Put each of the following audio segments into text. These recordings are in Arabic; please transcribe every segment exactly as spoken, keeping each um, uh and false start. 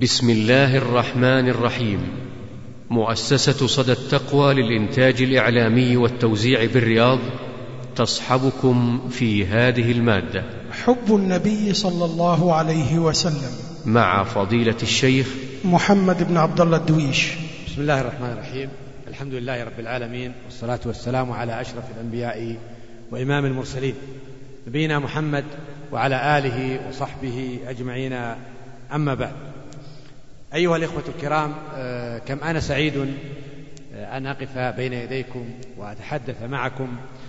بسم الله الرحمن الرحيم. مؤسسة صدى التقوى للإنتاج الإعلامي والتوزيع بالرياض تصحبكم في هذه المادة حب النبي صلى الله عليه وسلم مع فضيلة الشيخ محمد بن عبد الله الدويش. بسم الله الرحمن الرحيم. الحمد لله رب العالمين، والصلاة والسلام على أشرف الأنبياء وإمام المرسلين نبينا محمد وعلى آله وصحبه أجمعين. أما بعد، أيها الإخوة الكرام، كم أنا سعيد أن أقف بين يديكم وأتحدث معكم،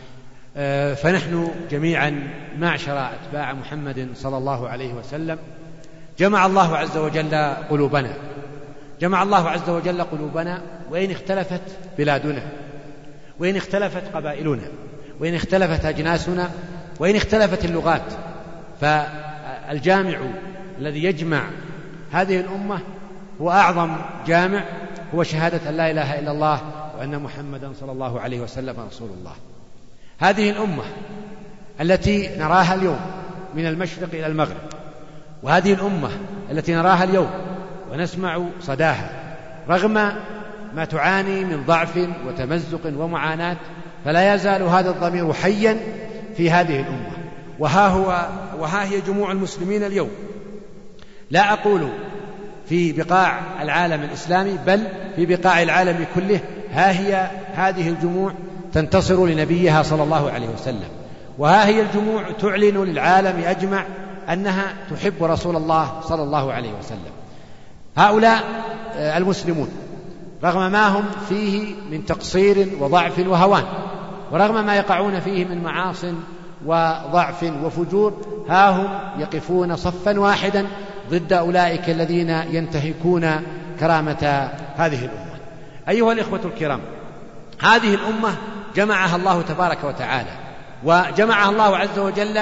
فنحن جميعا معشر أتباع محمد صلى الله عليه وسلم جمع الله عز وجل قلوبنا جمع الله عز وجل قلوبنا وإن اختلفت بلادنا، وإن اختلفت قبائلنا، وإن اختلفت أجناسنا، وإن اختلفت اللغات، فالجامع الذي يجمع هذه الأمة هو أعظم جامع، هو شهادة أن لا إله إلا الله وأن محمدا صلى الله عليه وسلم رسول الله. هذه الأمة التي نراها اليوم من المشرق إلى المغرب، وهذه الأمة التي نراها اليوم ونسمع صداها رغم ما تعاني من ضعف وتمزق ومعاناة، فلا يزال هذا الضمير حيا في هذه الأمة. وها هو وها هي جموع المسلمين اليوم، لا أقول في بقاع العالم الإسلامي بل في بقاع العالم كله، ها هي هذه الجموع تنتصر لنبيها صلى الله عليه وسلم، وها هي الجموع تعلن للعالم أجمع أنها تحب رسول الله صلى الله عليه وسلم. هؤلاء المسلمون رغم ما هم فيه من تقصير وضعف وهوان، ورغم ما يقعون فيه من معاصٍ وضعف وفجور، ها هم يقفون صفا واحدا ضد أولئك الذين ينتهكون كرامة هذه الأمة. أيها الإخوة الكرام، هذه الأمة جمعها الله تبارك وتعالى، وجمعها الله عز وجل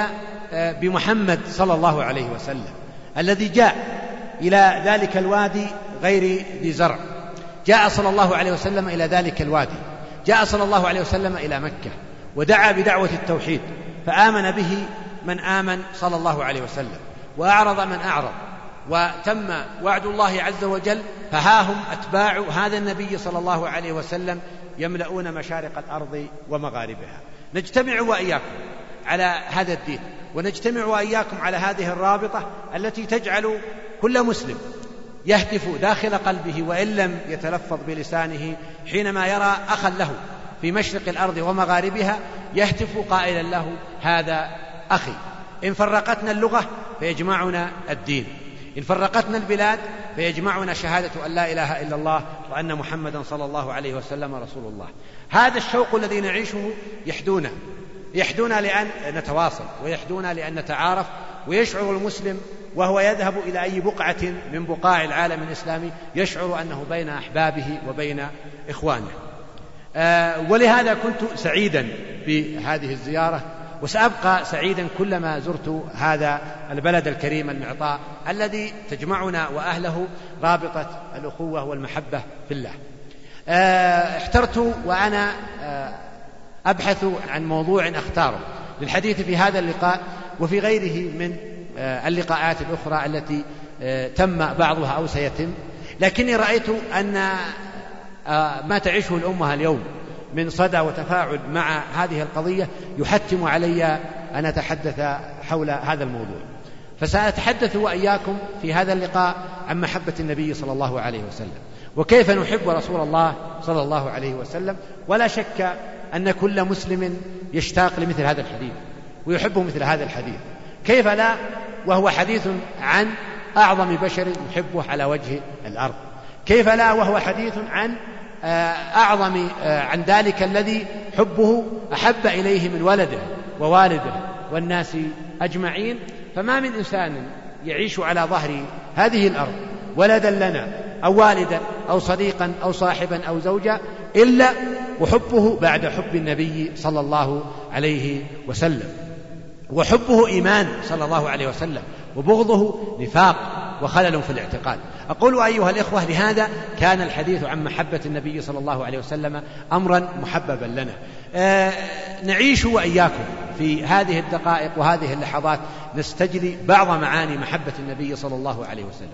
بمحمد صلى الله عليه وسلم الذي جاء إلى ذلك الوادي غير ذي زرع. جاء صلى الله عليه وسلم إلى ذلك الوادي، جاء صلى الله عليه وسلم إلى مكة ودعا بدعوة التوحيد، فآمن به من آمن صلى الله عليه وسلم، وأعرض من أعرض، وتم وعد الله عز وجل، فها هم أتباع هذا النبي صلى الله عليه وسلم يملؤون مشارق الأرض ومغاربها. نجتمع وإياكم على هذا الدين، ونجتمع وإياكم على هذه الرابطة التي تجعل كل مسلم يهتف داخل قلبه وإن لم يتلفظ بلسانه حينما يرى أخا له في مشرق الأرض ومغاربها يهتف قائلا له: هذا أخي. إن فرقتنا اللغة فيجمعنا الدين، إن فرقتنا البلاد فيجمعنا شهادة أن لا إله إلا الله وأن محمدا صلى الله عليه وسلم رسول الله. هذا الشوق الذي نعيشه يحدونا يحدونا لأن نتواصل، ويحدونا لأن نتعارف، ويشعر المسلم وهو يذهب إلى أي بقعة من بقاع العالم الإسلامي يشعر أنه بين أحبابه وبين إخوانه. آه ولهذا كنت سعيدا بهذه الزيارة، وسأبقى سعيدا كلما زرت هذا البلد الكريم المعطاء الذي تجمعنا وأهله رابطة الأخوة والمحبة في الله. آه احترت وأنا آه أبحث عن موضوع أختاره للحديث في هذا اللقاء وفي غيره من آه اللقاءات الأخرى التي آه تم بعضها أو سيتم، لكني رأيت أن آه ما تعيشه الأمة اليوم من صدى وتفاعل مع هذه القضية يحتم علي أن أتحدث حول هذا الموضوع، فسأتحدث وإياكم في هذا اللقاء عن محبة النبي صلى الله عليه وسلم، وكيف نحب رسول الله صلى الله عليه وسلم. ولا شك أن كل مسلم يشتاق لمثل هذا الحديث ويحبه مثل هذا الحديث، كيف لا وهو حديث عن أعظم بشر يحبه على وجه الأرض، كيف لا وهو حديث عن أعظم عن ذلك الذي حبه أحب إليه من ولده ووالده والناس أجمعين. فما من إنسان يعيش على ظهر هذه الأرض ولدا لنا أو والدا أو صديقا أو صاحبا أو زوجا إلا وحبه بعد حب النبي صلى الله عليه وسلم، وحبه إيمان صلى الله عليه وسلم، وبغضه نفاق وخلل في الاعتقاد. أقول أيها الإخوة، لهذا كان الحديث عن محبة النبي صلى الله عليه وسلم أمرا محببا لنا. آه نعيش وإياكم في هذه الدقائق وهذه اللحظات نستجلي بعض معاني محبة النبي صلى الله عليه وسلم.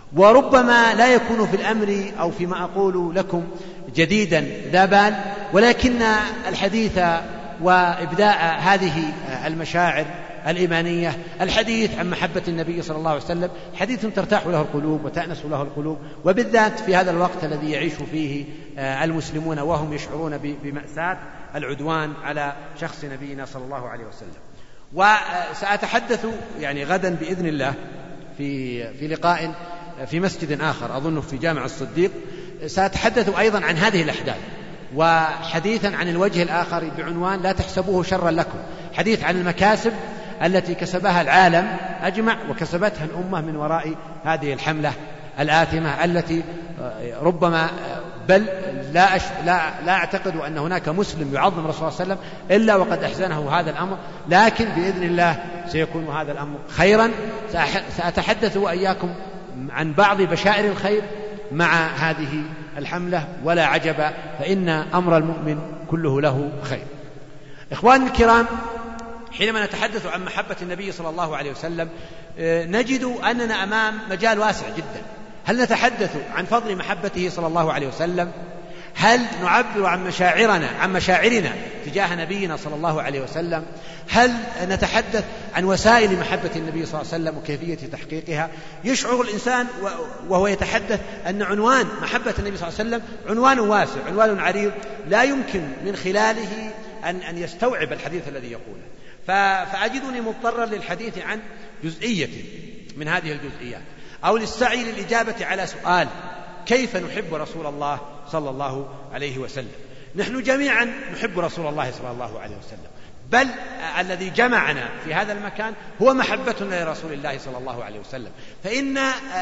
وربما لا يكون في الأمر أو فيما أقول لكم جديدا ذا بال، ولكن الحديث وإبداء هذه المشاعر الإيمانية، الحديث عن محبة النبي صلى الله عليه وسلم حديث ترتاح له القلوب وتأنس له القلوب، وبالذات في هذا الوقت الذي يعيش فيه المسلمون وهم يشعرون بمأساة العدوان على شخص نبينا صلى الله عليه وسلم. وسأتحدث يعني غدا بإذن الله في في لقاء في مسجد آخر أظنه في جامع الصديق، سأتحدث أيضا عن هذه الأحداث، وحديثا عن الوجه الآخر بعنوان لا تحسبوه شرا لكم، حديث عن المكاسب التي كسبها العالم أجمع وكسبتها الأمة من وراء هذه الحملة الآثمة التي ربما بل لا, أش... لا, لا أعتقد أن هناك مسلم يعظم رسول الله صلى الله عليه وسلم إلا وقد أحزنه هذا الأمر، لكن بإذن الله سيكون هذا الأمر خيرا. سأتحدث وإياكم عن بعض بشائر الخير مع هذه الحملة، ولا عجب فإن أمر المؤمن كله له خير. إخواني الكرام، حينما نتحدث عن محبة النبي صلى الله عليه وسلم نجد أننا أمام مجال واسع جدا. هل نتحدث عن فضل محبته صلى الله عليه وسلم؟ هل نعبر عن مشاعرنا عن مشاعرنا تجاه نبينا صلى الله عليه وسلم؟ هل نتحدث عن وسائل محبة النبي صلى الله عليه وسلم وكيفية تحقيقها؟ يشعر الإنسان وهو يتحدث أن عنوان محبة النبي صلى الله عليه وسلم عنوان واسع، عنوان عريض، لا يمكن من خلاله أن أن يستوعب الحديث الذي يقوله. فأجدني مضطرا للحديث عن جزئية من هذه الجزئيات، أو للسعي للإجابة على سؤال: كيف نحب رسول الله صلى الله عليه وسلم؟ نحن جميعا نحب رسول الله صلى الله عليه وسلم، بل الذي جمعنا في هذا المكان هو محبتنا لرسول الله صلى الله عليه وسلم. فإن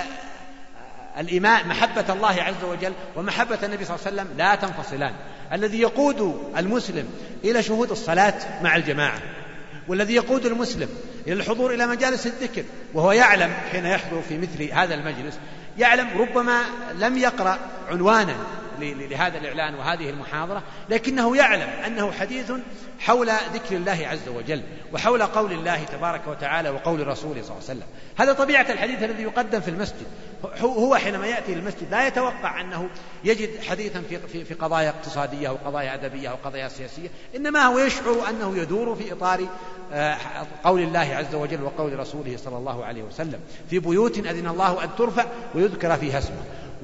الإيمان محبة الله عز وجل ومحبة النبي صلى الله عليه وسلم لا تنفصلان. الذي يقود المسلم إلى شهود الصلاة مع الجماعة، والذي يقود المسلم إلى الحضور إلى مجالس الذكر وهو يعلم حين يحضر في مثل هذا المجلس، يعلم ربما لم يقرأ عنوانا لهذا الإعلان وهذه المحاضرة، لكنه يعلم أنه حديث حول ذكر الله عز وجل وحول قول الله تبارك وتعالى وقول رسوله صلى الله عليه وسلم. هذا طبيعة الحديث الذي يقدم في المسجد. هو حينما يأتي للمسجد لا يتوقع أنه يجد حديثا في, في, في قضايا اقتصادية أو قضايا أدبية أو قضايا سياسية، إنما هو يشعر أنه يدور في إطار قول الله عز وجل وقول رسوله صلى الله عليه وسلم: في بيوت أذن الله أن ترفع ويذكر فيها اسمه.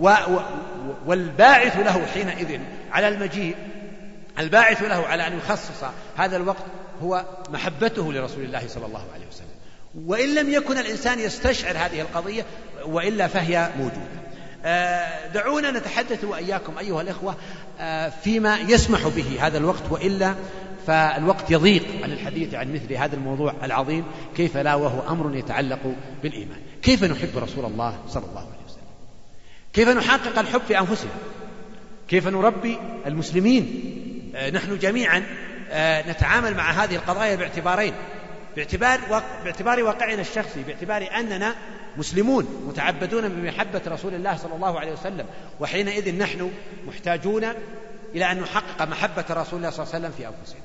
والباعث له حينئذ على المجيء، الباعث له على أن يخصص هذا الوقت هو محبته لرسول الله صلى الله عليه وسلم، وإن لم يكن الإنسان يستشعر هذه القضية وإلا فهي موجودة. دعونا نتحدث وإياكم أيها الإخوة فيما يسمح به هذا الوقت، وإلا فالوقت يضيق عن الحديث عن مثل هذا الموضوع العظيم، كيف لا وهو أمر يتعلق بالإيمان. كيف نحب رسول الله صلى الله عليه وسلم؟ كيف نحقق الحب في أنفسنا؟ كيف نربي المسلمين؟ نحن جميعا نتعامل مع هذه القضايا باعتبارين: باعتبار باعتبار واقعنا الشخصي، باعتبار أننا مسلمون متعبدون بمحبة رسول الله صلى الله عليه وسلم، وحينئذ نحن محتاجون إلى أن نحقق محبة رسول الله صلى الله عليه وسلم في أنفسنا،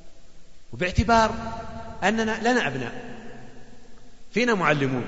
وباعتبار أننا لنا أبناء، فينا معلمون،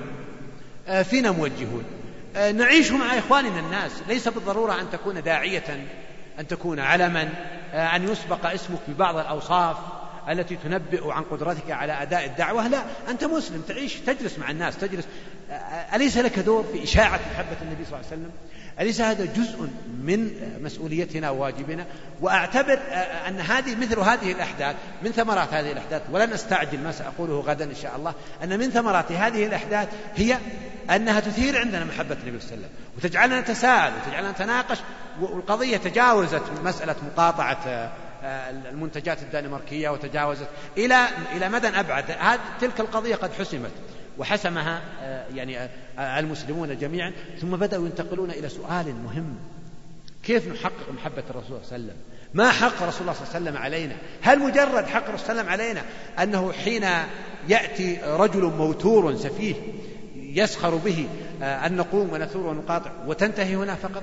فينا موجهون، نعيش مع إخواننا الناس. ليس بالضرورة أن تكون داعية، أن تكون علما، أن يسبق اسمك ببعض الأوصاف التي تنبئ عن قدرتك على أداء الدعوة. لا، أنت مسلم تعيش، تجلس مع الناس، تجلس. أليس لك دور في إشاعة محبة النبي صلى الله عليه وسلم؟ أليس هذا جزء من مسؤوليتنا وواجبنا؟ وأعتبر أن هذه مثل هذه الأحداث من ثمرات هذه الأحداث، ولن أستعجل ما سأقوله غدا إن شاء الله، أن من ثمرات هذه الأحداث هي أنها تثير عندنا محبة النبي صلى الله عليه وسلم، وتجعلنا نتساءل وتجعلنا نتناقش. والقضية تجاوزت مسألة مقاطعة المنتجات الدنماركية وتجاوزت إلى إلى مدى أبعد. تلك القضية قد حسمت وحسمها يعني المسلمون جميعا، ثم بدأوا ينتقلون إلى سؤال مهم: كيف نحقق محبة الرسول صلى الله عليه وسلم؟ ما حق رسول الله صلى الله عليه وسلم علينا؟ هل مجرد حق الرسول صلى الله عليه وسلم علينا أنه حين يأتي رجل موتور سفيه يسخر به أن نقوم ونثور ونقاطع وتنتهي هنا فقط؟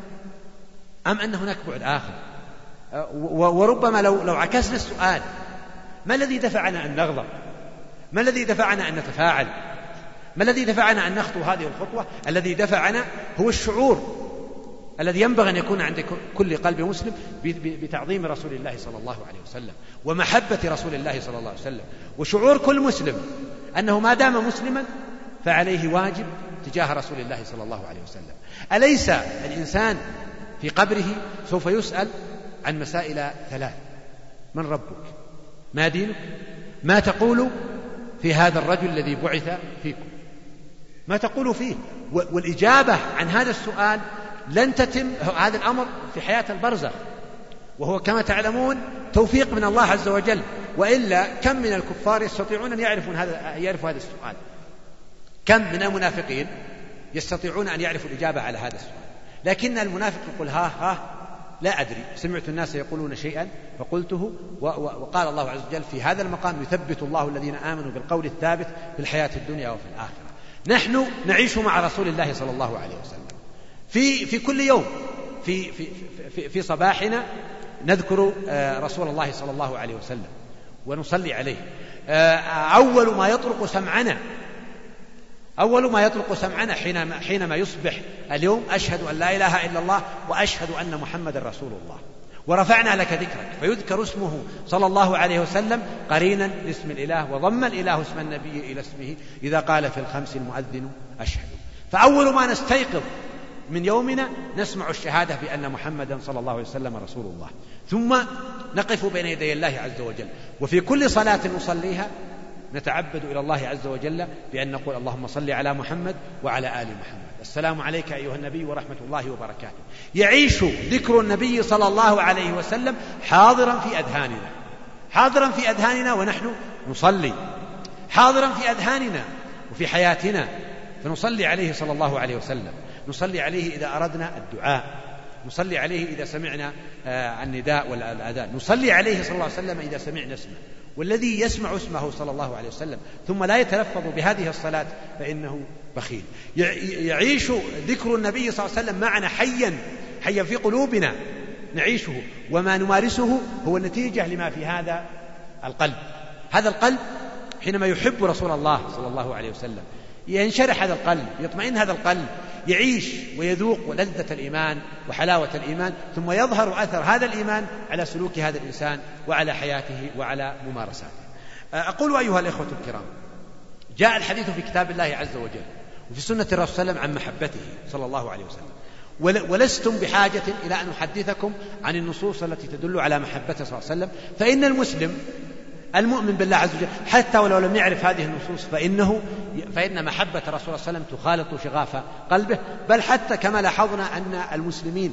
أم أن هناك بعد آخر؟ وربما لو لو عكسنا السؤال: ما الذي دفعنا أن نغضب؟ ما الذي دفعنا أن نتفاعل؟ ما الذي دفعنا أن نخطو هذه الخطوة؟ الذي دفعنا هو الشعور الذي ينبغي أن يكون عند كل قلب مسلم بتعظيم رسول الله صلى الله عليه وسلم ومحبة رسول الله صلى الله عليه وسلم، وشعور كل مسلم أنه ما دام مسلما فعليه واجب تجاه رسول الله صلى الله عليه وسلم. أليس الإنسان في قبره سوف يسأل عن مسائل ثلاث: من ربك؟ ما دينك؟ ما تقول في هذا الرجل الذي بعث فيكم؟ ما تقول فيه؟ والإجابة عن هذا السؤال لن تتم هذا الأمر في حياة البرزخ، وهو كما تعلمون توفيق من الله عز وجل، وإلا كم من الكفار يستطيعون أن يعرفون هذا يعرفوا هذا السؤال؟ كم من المنافقين يستطيعون أن يعرفوا الإجابة على هذا السؤال، لكن المنافق يقول ها ها لا أدري، سمعت الناس يقولون شيئا فقلته، وقال الله عز وجل في هذا المقام: يثبت الله الذين آمنوا بالقول الثابت في الحياة الدنيا وفي الآخرة. نحن نعيش مع رسول الله صلى الله عليه وسلم في في كل يوم، في في في, في صباحنا نذكر رسول الله صلى الله عليه وسلم ونصلي عليه. أول ما يطرق سمعنا أول ما يطلق سمعنا حينما, حينما يصبح اليوم: أشهد أن لا إله إلا الله وأشهد أن محمد رسول الله، ورفعنا لك ذكرك، فيذكر اسمه صلى الله عليه وسلم قرينا لاسم الإله، وضم الإله اسم النبي إلى اسمه إذا قال في الخمس المؤذن أشهد. فأول ما نستيقظ من يومنا نسمع الشهادة بأن محمدا صلى الله عليه وسلم رسول الله، ثم نقف بين يدي الله عز وجل، وفي كل صلاة نصليها نتعبد إلى الله عز وجل بأن نقول: اللهم صل على محمد وعلى آل محمد، السلام عليك أيها النبي ورحمة الله وبركاته. يعيش ذكر النبي صلى الله عليه وسلم حاضرا في أذهاننا، حاضرا في أذهاننا ونحن نصلي، حاضرا في أذهاننا وفي حياتنا، فنصلي عليه صلى الله عليه وسلم. نصلي عليه إذا أردنا الدعاء، نصلي عليه إذا سمعنا النداء والأذان، نصلي عليه صلى الله عليه وسلم إذا سمعنا اسمه. والذي يسمع اسمه صلى الله عليه وسلم ثم لا يتلفظ بهذه الصلاة فإنه بخيل. يعيش ذكر النبي صلى الله عليه وسلم معنا حيا حيا في قلوبنا نعيشه، وما نمارسه هو النتيجة لما في هذا القلب. هذا القلب حينما يحب رسول الله صلى الله عليه وسلم ينشرح هذا القلب، يطمئن هذا القلب، يعيش ويذوق لذة الإيمان وحلاوة الإيمان، ثم يظهر أثر هذا الإيمان على سلوك هذا الإنسان وعلى حياته وعلى ممارساته. أقول أيها الإخوة الكرام، جاء الحديث في كتاب الله عز وجل وفي سنة الرسول صلى الله عليه وسلم عن محبته صلى الله عليه وسلم، ولستم بحاجة إلى أن أحدثكم عن النصوص التي تدل على محبته صلى الله عليه وسلم، فإن المسلم المؤمن بالله عز وجل حتى ولو لم يعرف هذه النصوص فإنه فإن محبة رسول الله صلى الله عليه وسلم تخالط شغاف قلبه. بل حتى كما لاحظنا أن المسلمين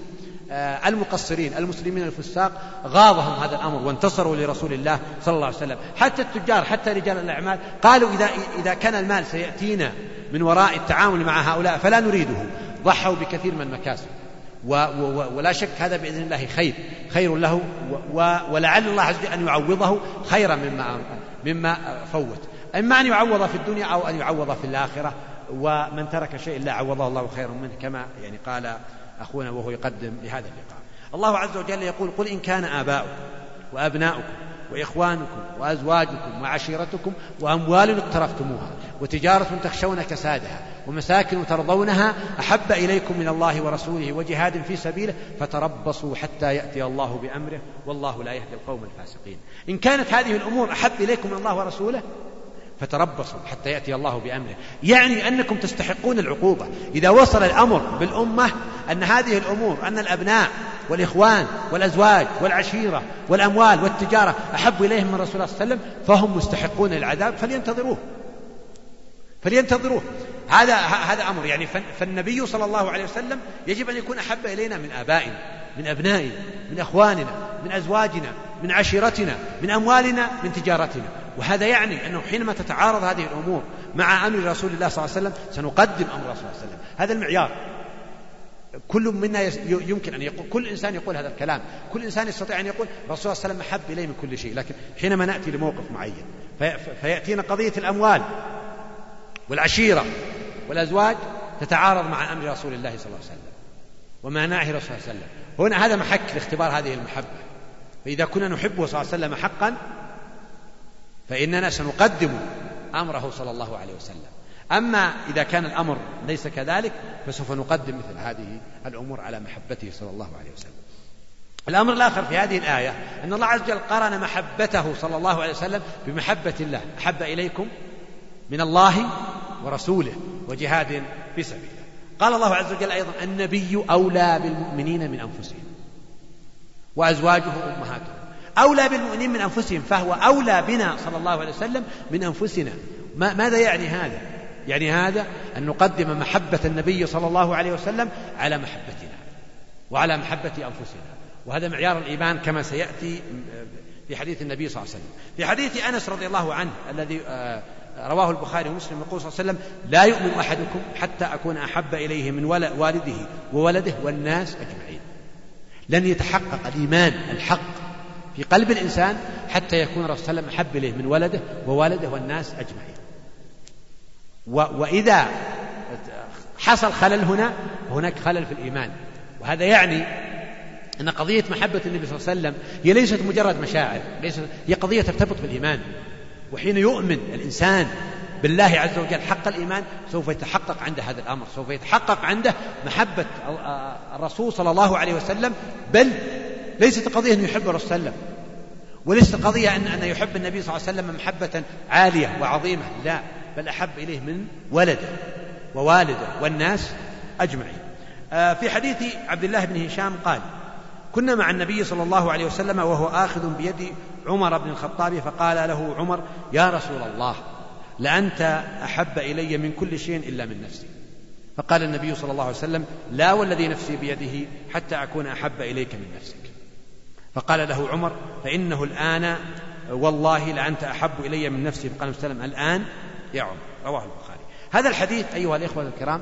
المقصرين المسلمين الفساق غاضهم هذا الأمر وانتصروا لرسول الله صلى الله عليه وسلم، حتى التجار حتى رجال الأعمال قالوا إذا, إذا كان المال سيأتينا من وراء التعامل مع هؤلاء فلا نريده، ضحوا بكثير من المكاسب، ولا شك هذا بإذن الله خير خير له، ولعل الله عز وجل أن يعوضه خيرا مما مما فوت، إما أن يعوض في الدنيا أو أن يعوض في الآخرة، ومن ترك شيء لا عوضه الله خيرا منه، كما يعني قال أخونا وهو يقدم لهذا اللقاء. الله عز وجل يقول: قل إن كان آباؤكم وأبناؤكم وإخوانكم وأزواجكم وعشيرتكم وأموال اقترفتموها وتجارة تخشون كسادها ومساكن ترضونها أحب إليكم من الله ورسوله وجهاد في سبيله فتربصوا حتى يأتي الله بأمره والله لا يهدي القوم الفاسقين. إن كانت هذه الأمور أحب إليكم من الله ورسوله فتربصوا حتى يأتي الله بأمره، يعني أنكم تستحقون العقوبة إذا وصل الأمر بالأمة أن هذه الأمور، أن الأبناء والإخوان والأزواج والعشيرة والأموال والتجارة أحب إليهم من رسول الله صلى الله عليه وسلم، فهم مستحقون للعذاب فلينتظروه فلينتظروه هذا هذا أمر يعني. فالنبي صلى الله عليه وسلم يجب أن يكون أحب إلينا من آبائنا، من أبنائنا، من أخواننا، من أزواجنا، من عشيرتنا، من أموالنا، من تجارتنا. وهذا يعني أنه حينما تتعارض هذه الأمور مع أمر رسول الله صلى الله عليه وسلم سنقدم أمر رسول الله صلى الله عليه وسلم. هذا المعيار. كل منا يمكن أن يقول، كل إنسان يقول هذا الكلام، كل إنسان يستطيع أن يقول رسول الله صلى الله عليه وسلم أحب إليه من كل شيء، لكن حينما نأتي لموقف معين فيأتينا قضية الأموال والعشيرة والأزواج تتعارض مع أمر رسول الله صلى الله عليه وسلم وما نهى رسول الله صلى الله عليه وسلم، هنا هذا محك لاختبار هذه المحبة. فإذا كنا نحبه صلى الله عليه وسلم حقا فإننا سنقدم أمره صلى الله عليه وسلم. أما إذا كان الأمر ليس كذلك فسوف نقدم مثل هذه الأمور على محبته صلى الله عليه وسلم. الأمر الآخر في هذه الآية أن الله عز وجل قارن محبته صلى الله عليه وسلم بمحبة الله: أحب إليكم من الله ورسوله وجهاد في سبيله. قال الله عز وجل أيضا: النبي أولى بالمؤمنين من أنفسهم وأزواجه أمهاتهم. أولى بالمؤمنين من أنفسهم، فهو أولى بنا صلى الله عليه وسلم من أنفسنا. ما ماذا يعني هذا؟ يعني هذا أن نقدم محبة النبي صلى الله عليه وسلم على محبتنا وعلى محبة أنفسنا، وهذا معيار الإيمان كما سيأتي في حديث النبي صلى الله عليه وسلم. في حديث أنس رضي الله عنه الذي رواه البخاري ومسلم يقول صلى الله عليه وسلم: لا يؤمن أحدكم حتى أكون أحب إليه من والده وولده والناس أجمعين. لن يتحقق الإيمان الحق في قلب الإنسان حتى يكون الرسول صلى الله عليه وسلم أحب إليه من ولده ووالده والناس أجمعين. وإذا حصل خلل هنا هناك خلل في الإيمان، وهذا يعني أن قضية محبة النبي صلى الله عليه وسلم هي ليست مجرد مشاعر، ليست هي قضية ترتبط بالإيمان. وحين يؤمن الإنسان بالله عز وجل حق الإيمان سوف يتحقق عنده هذا الأمر، سوف يتحقق عنده محبة الرسول صلى الله عليه وسلم. بل ليست قضية أن يحب الرسول صلى الله عليه وسلم، وليست قضية أن أن يحب النبي صلى الله عليه وسلم محبة عالية وعظيمة، لا، بل أحب إليه من ولده ووالده والناس أجمعين. في حديث عبد الله بن هشام قال: كنا مع النبي صلى الله عليه وسلم وهو آخذ بيد عمر بن الخطاب، فقال له عمر: يا رسول الله، لأنت أحب إلي من كل شيء إلا من نفسي. فقال النبي صلى الله عليه وسلم: لا والذي نفسي بيده حتى أكون أحب إليك من نفسك. فقال له عمر: فإنه الآن والله لأنت أحب إلي من نفسي. فقال النبي صلى الله عليه وسلم: الآن يا عمر. رواه البخاري. هذا الحديث أيها الإخوة الكرام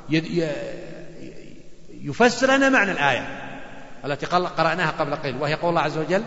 يفسر لنا معنى الآية التي قرأناها قبل قليل، وهي قول الله عز وجل: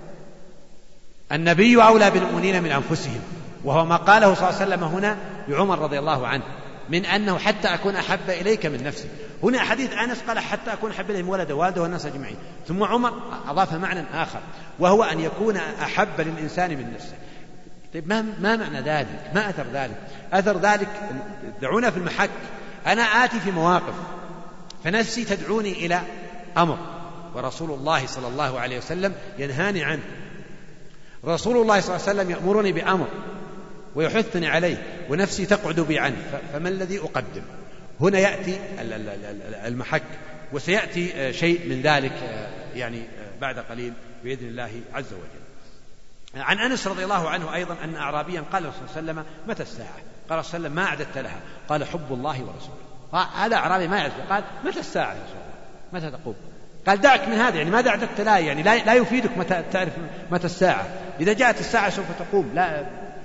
النبي أولى بالمؤمنين من أنفسهم، وهو ما قاله صلى الله عليه وسلم هنا لعمر رضي الله عنه من أنه حتى أكون أحب إليك من نفسي. هنا حديث أنس قال: حتى أكون أحب إليه من ولده ووالده والناس أجمعين. ثم عمر أضاف معنى آخر، وهو أن يكون أحب للإنسان من نفسه. طيب ما, ما معنى ذلك؟ ما أثر ذلك؟ أثر ذلك دعونا في المحك. أنا آتي في مواقف فنفسي تدعوني إلى أمر، ورسول الله صلى الله عليه وسلم ينهاني عنه. رسول الله صلى الله عليه وسلم يأمرني بأمر ويحثني عليه، ونفسي تقعد بي عنه، فما الذي أقدم؟ هنا يأتي المحك، وسيأتي شيء من ذلك يعني بعد قليل بإذن الله عز وجل. عن أنس رضي الله عنه أيضا أن أعرابيا قال رسول الله صلى الله عليه وسلم: متى الساعة؟ قال صلى الله عليه وسلم: ما أعددت لها؟ قال: حب الله ورسوله. هذا أعرابي ما يعرف، قال: متى الساعة يا رسول الله؟ متى تقوم؟ قال: دعك من هذا، يعني ماذا أعددت لها؟ يعني لا, لا يفيدك متى تعرف متى الساعة، إذا جاءت الساعة سوف تقوم. لا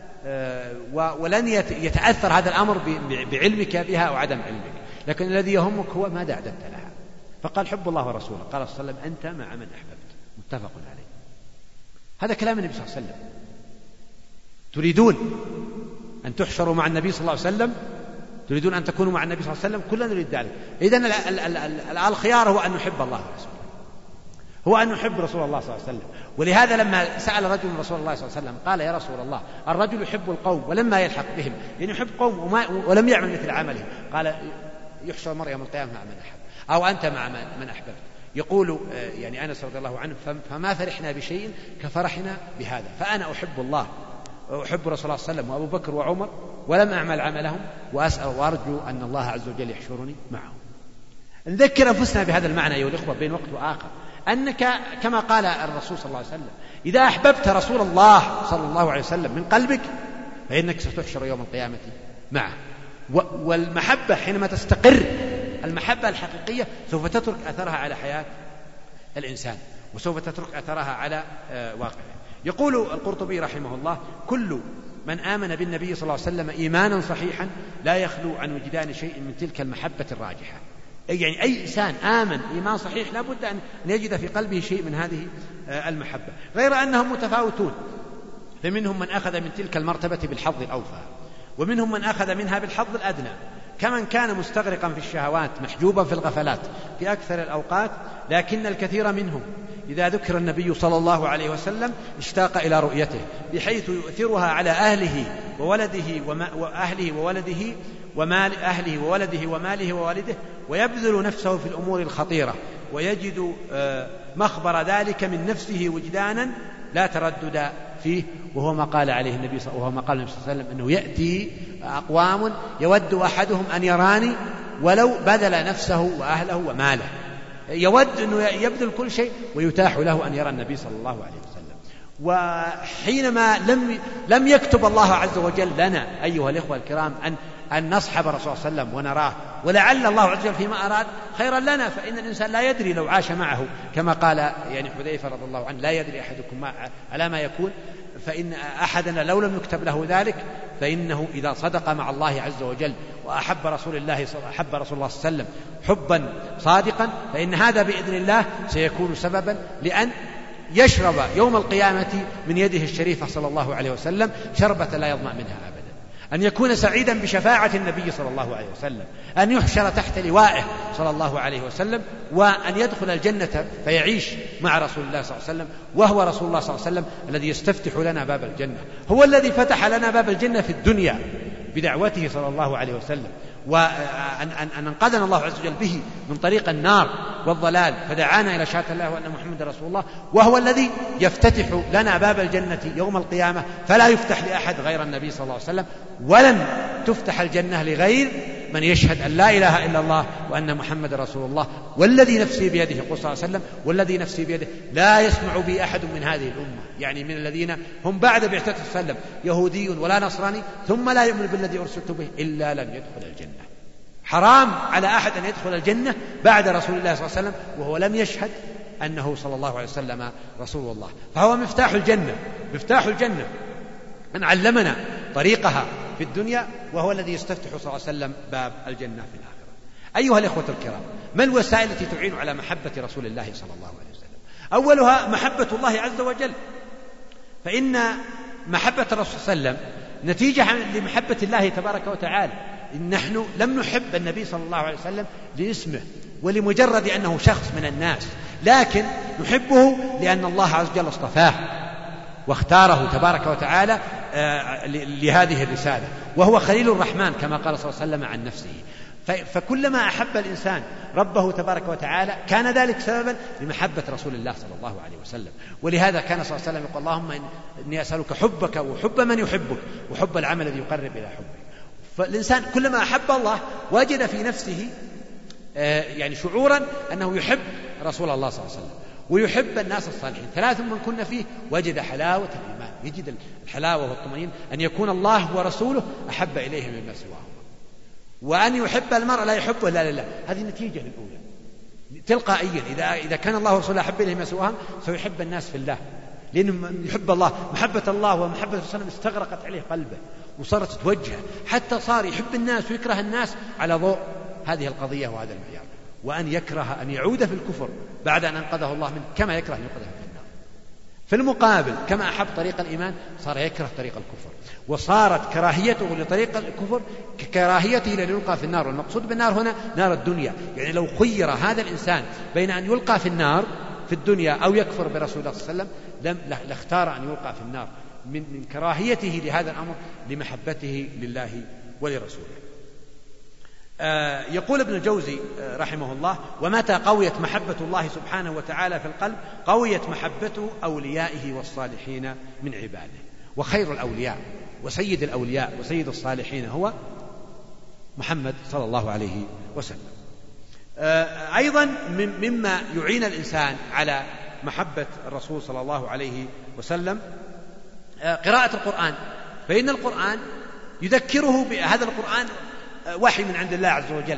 آه ولن يتأثر هذا الأمر بعلمك بها أو عدم علمك، لكن الذي يهمك هو ماذا أعددت لها. فقال: حب الله ورسوله. قال صلى الله عليه وسلم: أنت مع من أحببت. متفق عليه. هذا كلام النبي صلى الله عليه وسلم. تريدون أن تحشروا مع النبي صلى الله عليه وسلم؟ تريدون أن تكونوا مع النبي صلى الله عليه وسلم؟ كلنا نريد ذلك. إذن الخيار هو أن نحب الله ورسوله، هو أن نحب رسول الله صلى الله عليه وسلم. ولهذا لما سأل رجل رسول الله صلى الله عليه وسلم قال: يا رسول الله، الرجل يحب القوم ولما يلحق بهم، يعني يحب قوم وما ولم يعمل مثل عملهم. قال: يحشر المرء يوم القيامة مع من أحب، أو أنت مع من أحببت. يقول يعني أنس رضي الله عنه: فما فرحنا بشيء كفرحنا بهذا. فأنا أحب الله وأحب رسول الله صلى الله عليه وسلم وأبو بكر وعمر ولم أعمل عملهم، وأسأل وأرجو أن الله عز وجل يحشرني معهم. نذكر أنفسنا بهذا المعنى أيها الإخوة بين وقت وآخر، أنك كما قال الرسول صلى الله عليه وسلم: إذا أحببت رسول الله صلى الله عليه وسلم من قلبك فإنك ستحشر يوم القيامة معه. والمحبة حينما تستقر، المحبة الحقيقية سوف تترك أثرها على حياة الإنسان، وسوف تترك أثرها على واقعه. يقول القرطبي رحمه الله: كل من آمن بالنبي صلى الله عليه وسلم إيمانا صحيحا لا يخلو عن وجدان شيء من تلك المحبة الراجحة. يعني أي إنسان آمن إيمان صحيح لا بد أن يجد في قلبه شيء من هذه المحبة، غير أنهم متفاوتون. فمنهم من أخذ من تلك المرتبة بالحظ الأوفى، ومنهم من أخذ منها بالحظ الأدنى، كمن كان مستغرقا في الشهوات محجوبا في الغفلات في أكثر الأوقات. لكن الكثير منهم إذا ذكر النبي صلى الله عليه وسلم اشتاق إلى رؤيته، بحيث يؤثرها على أهله وولده وأهله وولده ومال أهله وولده وماله ووالده، ويبذل نفسه في الأمور الخطيرة، ويجد مخبر ذلك من نفسه وجدانا لا تردد فيه، وهو ما قال عليه النبي صلى الله عليه وسلم أنه يأتي أقوام يود أحدهم أن يراني ولو بذل نفسه وأهله وماله، يود أنه يبذل كل شيء ويتاح له أن يرى النبي صلى الله عليه وسلم. وحينما لم لم يكتب الله عز وجل لنا أيها الإخوة الكرام أن أن نصحب الرسول صلى الله عليه وسلم ونراه، ولعل الله عز وجل فيما أراد خيرا لنا، فإن الإنسان لا يدري لو عاش معه، كما قال يعني حذيفة رضي الله عنه: لا يدري أحدكم ما على ما يكون، فإن أحدنا لو لم يكتب له ذلك فإنه إذا صدق مع الله عز وجل وأحب رسول الله أحب رسول الله صلى الله عليه وسلم حبا صادقا، فإن هذا بإذن الله سيكون سببا لأن يشرب يوم القيامة من يده الشريفة صلى الله عليه وسلم شربة لا يظمأ منها أبدا، أن يكون سعيدا بشفاعة النبي صلى الله عليه وسلم، أن يحشر تحت لوائه صلى الله عليه وسلم، وأن يدخل الجنة فيعيش مع رسول الله صلى الله عليه وسلم، وهو رسول الله صلى الله عليه وسلم الذي يستفتح لنا باب الجنة، هو الذي فتح لنا باب الجنة في الدنيا بدعوته صلى الله عليه وسلم، وأن أن أنقذنا الله عز وجل به من طريق النار والضلال، فدعانا إلى شهادة الله وأن محمد رسول الله، وهو الذي يفتتح لنا باب الجنة يوم القيامة، فلا يفتح لأحد غير النبي صلى الله عليه وسلم، ولن تفتح الجنة لغير من يشهد أن لا إله إلا الله وأن محمد رسول الله، والذي نفسي بيده، قل صلى الله عليه وسلم: والذي نفسي بيده لا يسمع بي أحد من هذه الأمة، يعني من الذين هم بعد بعثة صلى الله عليه وسلم يهودي ولا نصراني ثم لا يؤمن بالذي أرسلت به إلا لم يدخل الجنة. حرام على أحد أن يدخل الجنة بعد رسول الله صلى الله عليه وسلم وهو لم يشهد أنه صلى الله عليه وسلم رسول الله، فهو مفتاح الجنة، مفتاح الجنة من علمنا طريقها في الدنيا، وهو الذي يستفتح صلى الله عليه وسلم باب الجنة في الآخرة. أيها الإخوة الكرام، ما الوسائل التي تعين على محبة رسول الله صلى الله عليه وسلم؟ أولها محبة الله عز وجل، فإن محبة الرسول صلى الله عليه وسلم نتيجة لمحبة الله تبارك وتعالى. نحن لم نحب النبي صلى الله عليه وسلم لاسمه ولمجرد أنه شخص من الناس، لكن نحبه لأن الله عز وجل اصطفاه واختاره تبارك وتعالى لهذه الرسالة، وهو خليل الرحمن كما قال صلى الله عليه وسلم عن نفسه. فكلما أحب الإنسان ربه تبارك وتعالى كان ذلك سببا لمحبة رسول الله صلى الله عليه وسلم، ولهذا كان صلى الله عليه وسلم يقول: اللهم إني أسألك حبك وحب من يحبك وحب العمل الذي يقرب إلى حبك. فالإنسان كلما أحب الله وجد في نفسه يعني شعورا أنه يحب رسول الله صلى الله عليه وسلم ويحب الناس الصالحين. ثلاث من كنا فيه وجد حلاوة الإيمان، يجد الحلاوة والطمأنينة أن يكون الله ورسوله أحب إليه مما سواهما، وأن يحب المرء لا يحبه إلا لله. هذه النتيجة الأولى تلقائيا، إذا إذا كان الله ورسوله أحب إليه مما سواهما سيحب الناس في الله، لأنه يحب الله، محبة الله ومحبة رسوله استغرقت عليه قلبه وصارت تتوجه، حتى صار يحب الناس ويكره الناس على ضوء هذه القضية وهذا المعيار، وأن يكره أن يعود في الكفر بعد أن أنقذه الله منه كما يكره أن يقذف في النار. في المقابل كما أحب طريق الإيمان صار يكره طريق الكفر، وصارت كراهيته لطريق الكفر ككراهيته ليلقى في النار. والمقصود بالنار هنا نار الدنيا، يعني لو خير هذا الإنسان بين أن يلقى في النار في الدنيا أو يكفر برسول الله صلى الله عليه وسلم لاختار أن يلقى في النار من كراهيته لهذا الأمر لمحبته لله ولرسوله. آه يقول ابن الجوزي آه رحمه الله: ومتى قويت محبة الله سبحانه وتعالى في القلب قويت محبة أوليائه والصالحين من عباده. وخير الأولياء وسيد الأولياء وسيد الصالحين هو محمد صلى الله عليه وسلم. آه أيضا مما يعين الإنسان على محبة الرسول صلى الله عليه وسلم آه قراءة القرآن، فإن القرآن يذكره بهذا القرآن وحي من عند الله عز وجل،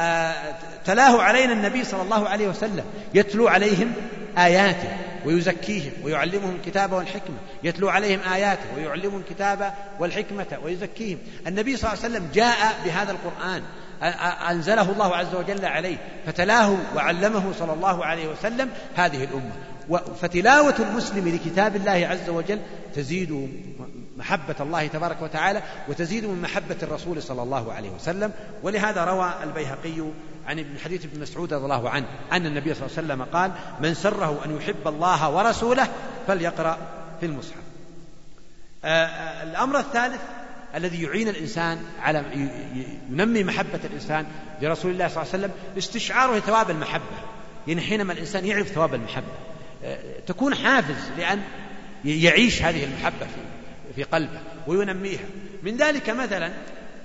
تلاه علينا النبي صلى الله عليه وسلم، يتلو عليهم آياته ويزكيهم ويعلمهم الكتاب والحكمة، يتلو عليهم آياته ويعلمهم الكتاب والحكمة ويزكيهم. النبي صلى الله عليه وسلم جاء بهذا القرآن أنزله الله عز وجل عليه فتلاه وعلمه صلى الله عليه وسلم هذه الأمة. فتلاوة المسلم لكتاب الله عز وجل تزيد محبة الله تبارك وتعالى وتزيد من محبة الرسول صلى الله عليه وسلم. ولهذا روى البيهقي عن ابن حديث ابن مسعود رضي الله عنه أن النبي صلى الله عليه وسلم قال: من سره أن يحب الله ورسوله فليقرأ في المصحف. آه الأمر الثالث الذي يعين الإنسان على ينمي محبة الإنسان لرسول الله صلى الله عليه وسلم استشعاره ثواب المحبة. يعني حينما الإنسان يعرف ثواب المحبة تكون حافز لأن يعيش هذه المحبة في قلبه وينميها. من ذلك مثلا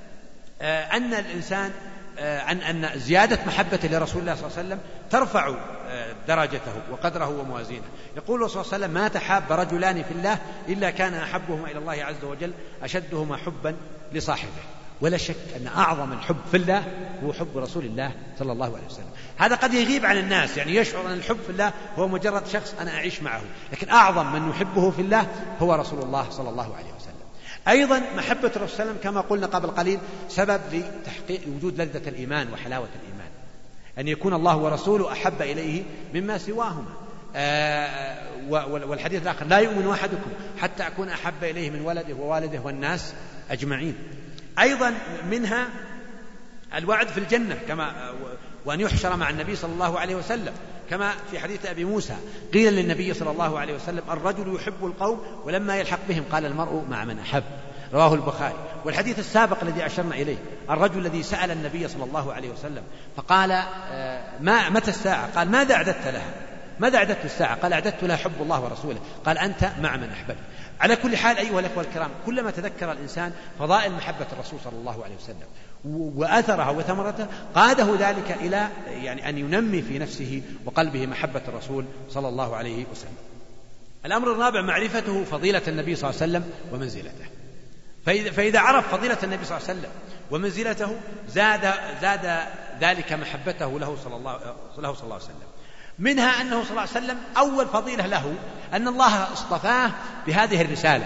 أن الإنسان أن أن زيادة محبة لرسول الله صلى الله عليه وسلم ترفع درجته وقدره وموازينه. يقول الله صلى الله عليه وسلم: ما تحاب رجلان في الله إلا كان أحبهما إلى الله عز وجل أشدهما حبا لصاحبه. ولا شك أن أعظم الحب في الله هو حب رسول الله صلى الله عليه وسلم. هذا قد يغيب عن الناس، يعني يشعر أن الحب في الله هو مجرد شخص أنا أعيش معه، لكن أعظم من يحبه في الله هو رسول الله صلى الله عليه وسلم. أيضا محبة الرسول صلى الله عليه وسلم كما قلنا قبل قليل سبب لتحقيق وجود لذة الإيمان وحلاوة الإيمان، أن يكون الله ورسوله أحب إليه مما سواهما. آه والحديث الآخر: لا يؤمن أحدكم حتى أكون أحب إليه من ولده ووالده والناس أجمعين. أيضا منها الوعد في الجنة كما وأن يحشر مع النبي صلى الله عليه وسلم، كما في حديث أبي موسى قيل للنبي صلى الله عليه وسلم: الرجل يحب القوم ولما يلحق بهم قال المرء مع من أحب. رواه البخاري. والحديث السابق الذي أشرنا إليه الرجل الذي سأل النبي صلى الله عليه وسلم فقال: ما متى الساعة؟ قال: ماذا أعددت لها؟ ماذا أعددت الساعة؟ قال: أعددت لها حب الله ورسوله. قال: أنت مع من أحببت. على كل حال أيها الأخوة الكرام، كلما تذكر الإنسان فضائل محبة الرسول صلى الله عليه وسلم وأثرها وثمرتها قاده ذلك إلى يعني أن ينمي في نفسه وقلبه محبة الرسول صلى الله عليه وسلم. الأمر الرابع معرفته فضيلة النبي صلى الله عليه وسلم ومنزلته. فإذا, فإذا عرف فضيلة النبي صلى الله عليه وسلم ومنزلته زاد, زاد ذلك محبته له صلى الله, له صلى الله عليه وسلم. منها أنه صلى الله عليه وسلم أول فضيلة له أن الله اصطفاه بهذه الرسالة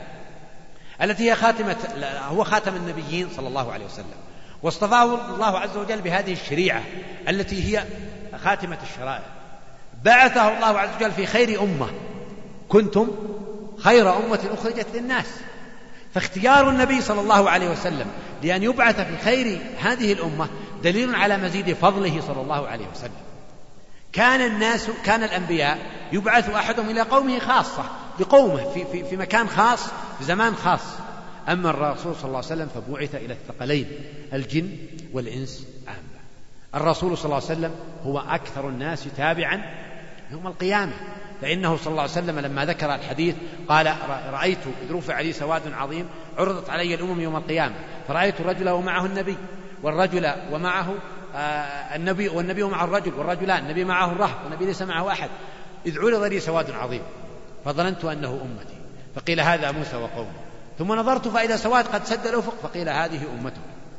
التي هي خاتمة هو خاتم النبيين صلى الله عليه وسلم، واصطفاه الله عز وجل بهذه الشريعة التي هي خاتمة الشرائع. بعثه الله عز وجل في خير أمة، كنتم خير أمة أخرجت للناس. فاختيار النبي صلى الله عليه وسلم لأن يبعث في خير هذه الأمة دليل على مزيد فضله صلى الله عليه وسلم. كان الناس كان الأنبياء يبعث أحدهم إلى قومه خاصة بقومه في, في, في مكان خاص في زمان خاص. أما الرسول صلى الله عليه وسلم فبعث إلى الثقلين الجن والإنس عامة. الرسول صلى الله عليه وسلم هو أكثر الناس تابعا يوم القيامة، فإنه صلى الله عليه وسلم لما ذكر الحديث قال: رأيت إذ رفع لي سواد عظيم عرضت علي الأمم يوم القيامة فرأيت الرجل ومعه النبي والرجل ومعه النبي والنبي مع الرجل والرجلان، النبي معه الرهب والنبي ليس معه أحد، إذ عرض لي سواد عظيم فظننت أنه أمتي فقيل هذا موسى وقومه، ثم نظرت فإذا سواد قد سد الأفق فقيل هذه أمته،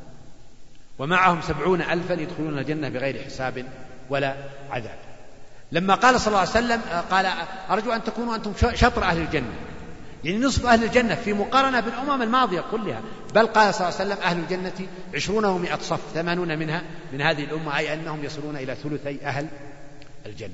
ومعهم سبعون ألفا يدخلون الجنة بغير حساب ولا عذاب. لما قال صلى الله عليه وسلم قال: أرجو أن تكونوا أنتم شطر أهل الجنة، يعني نصف أهل الجنة في مقارنة بالأمم الماضية كلها. بل قال صلى الله عليه وسلم: أهل الجنة عشرون ومائة صف، ثمانون منها من هذه الأمة، أي أنهم يصلون إلى ثلثي أهل الجنة.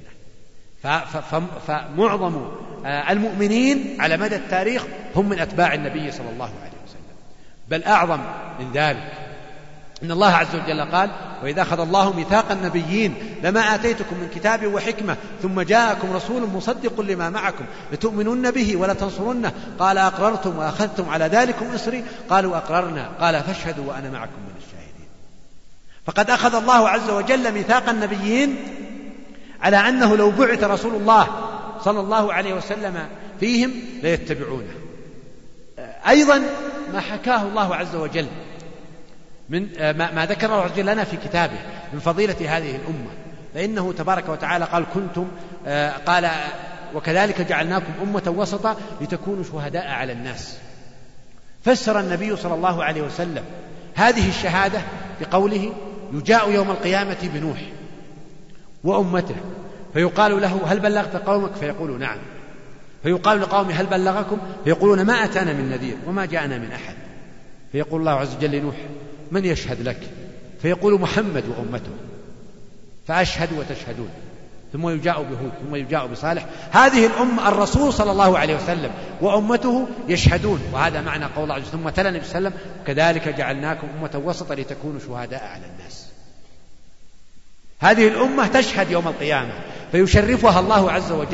فمعظم المؤمنين على مدى التاريخ هم من أتباع النبي صلى الله عليه وسلم. بل أعظم من ذلك إن الله عز وجل قال: وإذا أخذ الله ميثاق النبيين لما آتيتكم من كتاب وحكمة ثم جاءكم رسول مصدق لما معكم لتؤمنن به ولا تنصرنه قال: أقررتم وأخذتم على ذلكم إصري قالوا أقررنا قال: فاشهدوا وأنا معكم من الشاهدين. فقد أخذ الله عز وجل ميثاق النبيين على أنه لو بعث رسول الله صلى الله عليه وسلم فيهم ليتبعونه. أيضا ما حكاه الله عز وجل من ما ذكر الله عز وجل لنا في كتابه من فضيلة هذه الأمة، فإنه تبارك وتعالى قال: كنتم قال وكذلك جعلناكم أمة وسطا لتكونوا شهداء على الناس. فسر النبي صلى الله عليه وسلم هذه الشهادة بقوله: يجاء يوم القيامة بنوح وأمته فيقال له: هل بلغت قومك؟ فيقول: نعم. فيقال لقومه: هل بلغكم؟ فيقولون: ما أتانا من نذير وما جاءنا من أحد. فيقول الله عز وجل لنوح: من يشهد لك؟ فيقول: محمد وأمته. فأشهد وتشهدون. ثم يجاء بهود ثم يجاء بصالح. هذه الأمة الرسول صلى الله عليه وسلم وأمته يشهدون، وهذا معنى قول الله عز وجل: ثم تلا النبي صلى الله عليه وسلم: كذلك جعلناكم أمة وسطا لتكونوا شهداء على الناس. هذه الأمة تشهد يوم القيامة فيشرفها الله عز وجل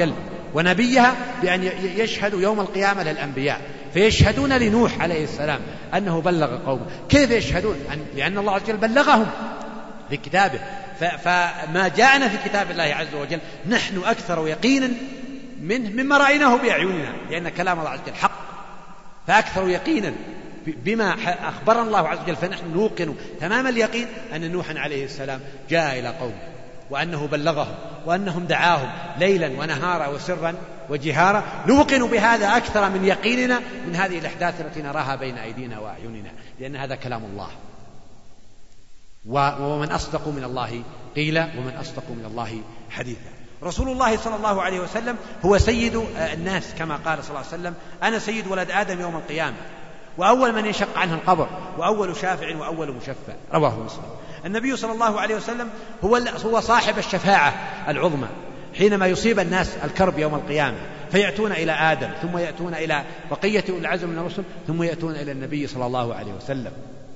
ونبيها بأن يشهدوا يوم القيامة للأنبياء، فيشهدون لنوح عليه السلام أنه بلغ قومه. كيف يشهدون؟ لأن الله عز وجل بلغهم في كتابه. فما جاءنا في كتاب الله عز وجل نحن أكثر يقينا منه مما رأيناه بأعيننا، لأن كلام الله عز وجل حق، فأكثر يقينا بما أخبرنا الله عز وجل. فنحن نوقن تمام اليقين أن نوحا عليه السلام جاء إلى قومه وأنه بلغهم وأنهم دعاهم ليلا ونهارا وسرا وجهارا. نوقن بهذا أكثر من يقيننا من هذه الأحداث التي نراها بين أيدينا وأعيننا، لأن هذا كلام الله. ومن أصدق من الله قيلا ومن أصدق من الله حديثا. رسول الله صلى الله عليه وسلم هو سيد الناس، كما قال صلى الله عليه وسلم: أنا سيد ولد آدم يوم القيامة، وأول من ينشق عنه القبر، وأول شافع وأول مشفع. رواه مسلم. النبي صلى الله عليه وسلم هو هو صاحب الشفاعة العظمى حينما يصيب الناس الكرب يوم القيامة، فيأتون إلى آدم، ثم يأتون إلى بقية أولي العزم من الرسل، ثم يأتون إلى النبي صلى الله عليه وسلم،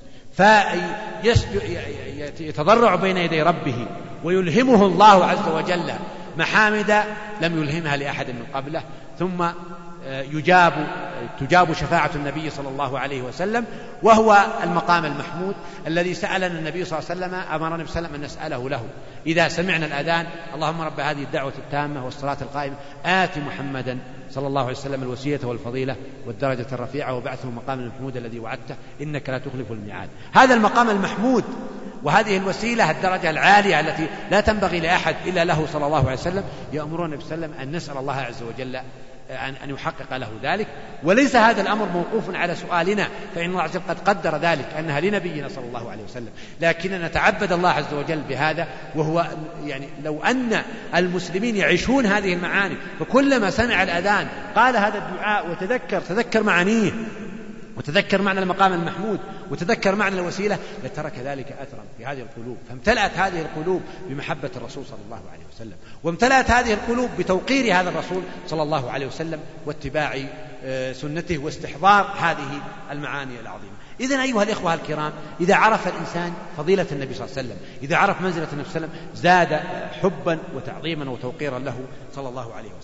فيتضرع بين يدي ربه ويلهمه الله عز وجل محامد لم يلهمها لأحد من قبله، ثم يجاب تجاب شفاعة النبي صلى الله عليه وسلم، وهو المقام المحمود الذي سألنا النبي صلى الله عليه وسلم أمرنا النبي صلى الله عليه وسلم أن نسأله له إذا سمعنا الأذان: اللهم رب هذه الدعوة التامة والصلاة القائمة آت محمدا صلى الله عليه وسلم الوسيلة والفضيلة والدرجة الرفيعة وبعثه المقام المحمود الذي وعدته إنك لا تخلف الميعاد. هذا المقام المحمود وهذه الوسيلة الدرجة العالية التي لا تنبغي لأحد إلا له صلى الله عليه وسلم، يأمرون النبي صلى الله عليه وسلم أن نسأل الله عز وجل أن يحقق له ذلك. وليس هذا الأمر موقوف على سؤالنا، فإن الله عز وجل قد قدر ذلك أنها لنبينا صلى الله عليه وسلم، لكننا نتعبد الله عز وجل بهذا. وهو يعني لو أن المسلمين يعيشون هذه المعاني، فكلما سمع الأذان قال هذا الدعاء وتذكر تذكر معانيه وتذكر معنى المقام المحمود وتذكر معنى الوسيلة، لترك ذلك أثرا في هذه القلوب. فامتلأت هذه القلوب بمحبة الرسول صلى الله عليه وسلم، وامتلأت هذه القلوب بتوقير هذا الرسول صلى الله عليه وسلم واتباع سنته واستحضار هذه المعاني العظيمة. إذن أيها الإخوة الكرام، إذا عرف الإنسان فضيلة النبي صلى الله عليه وسلم، إذا عرف منزلة النبي صلى الله عليه وسلم، زاد حبا وتعظيما وتوقيرا له صلى الله عليه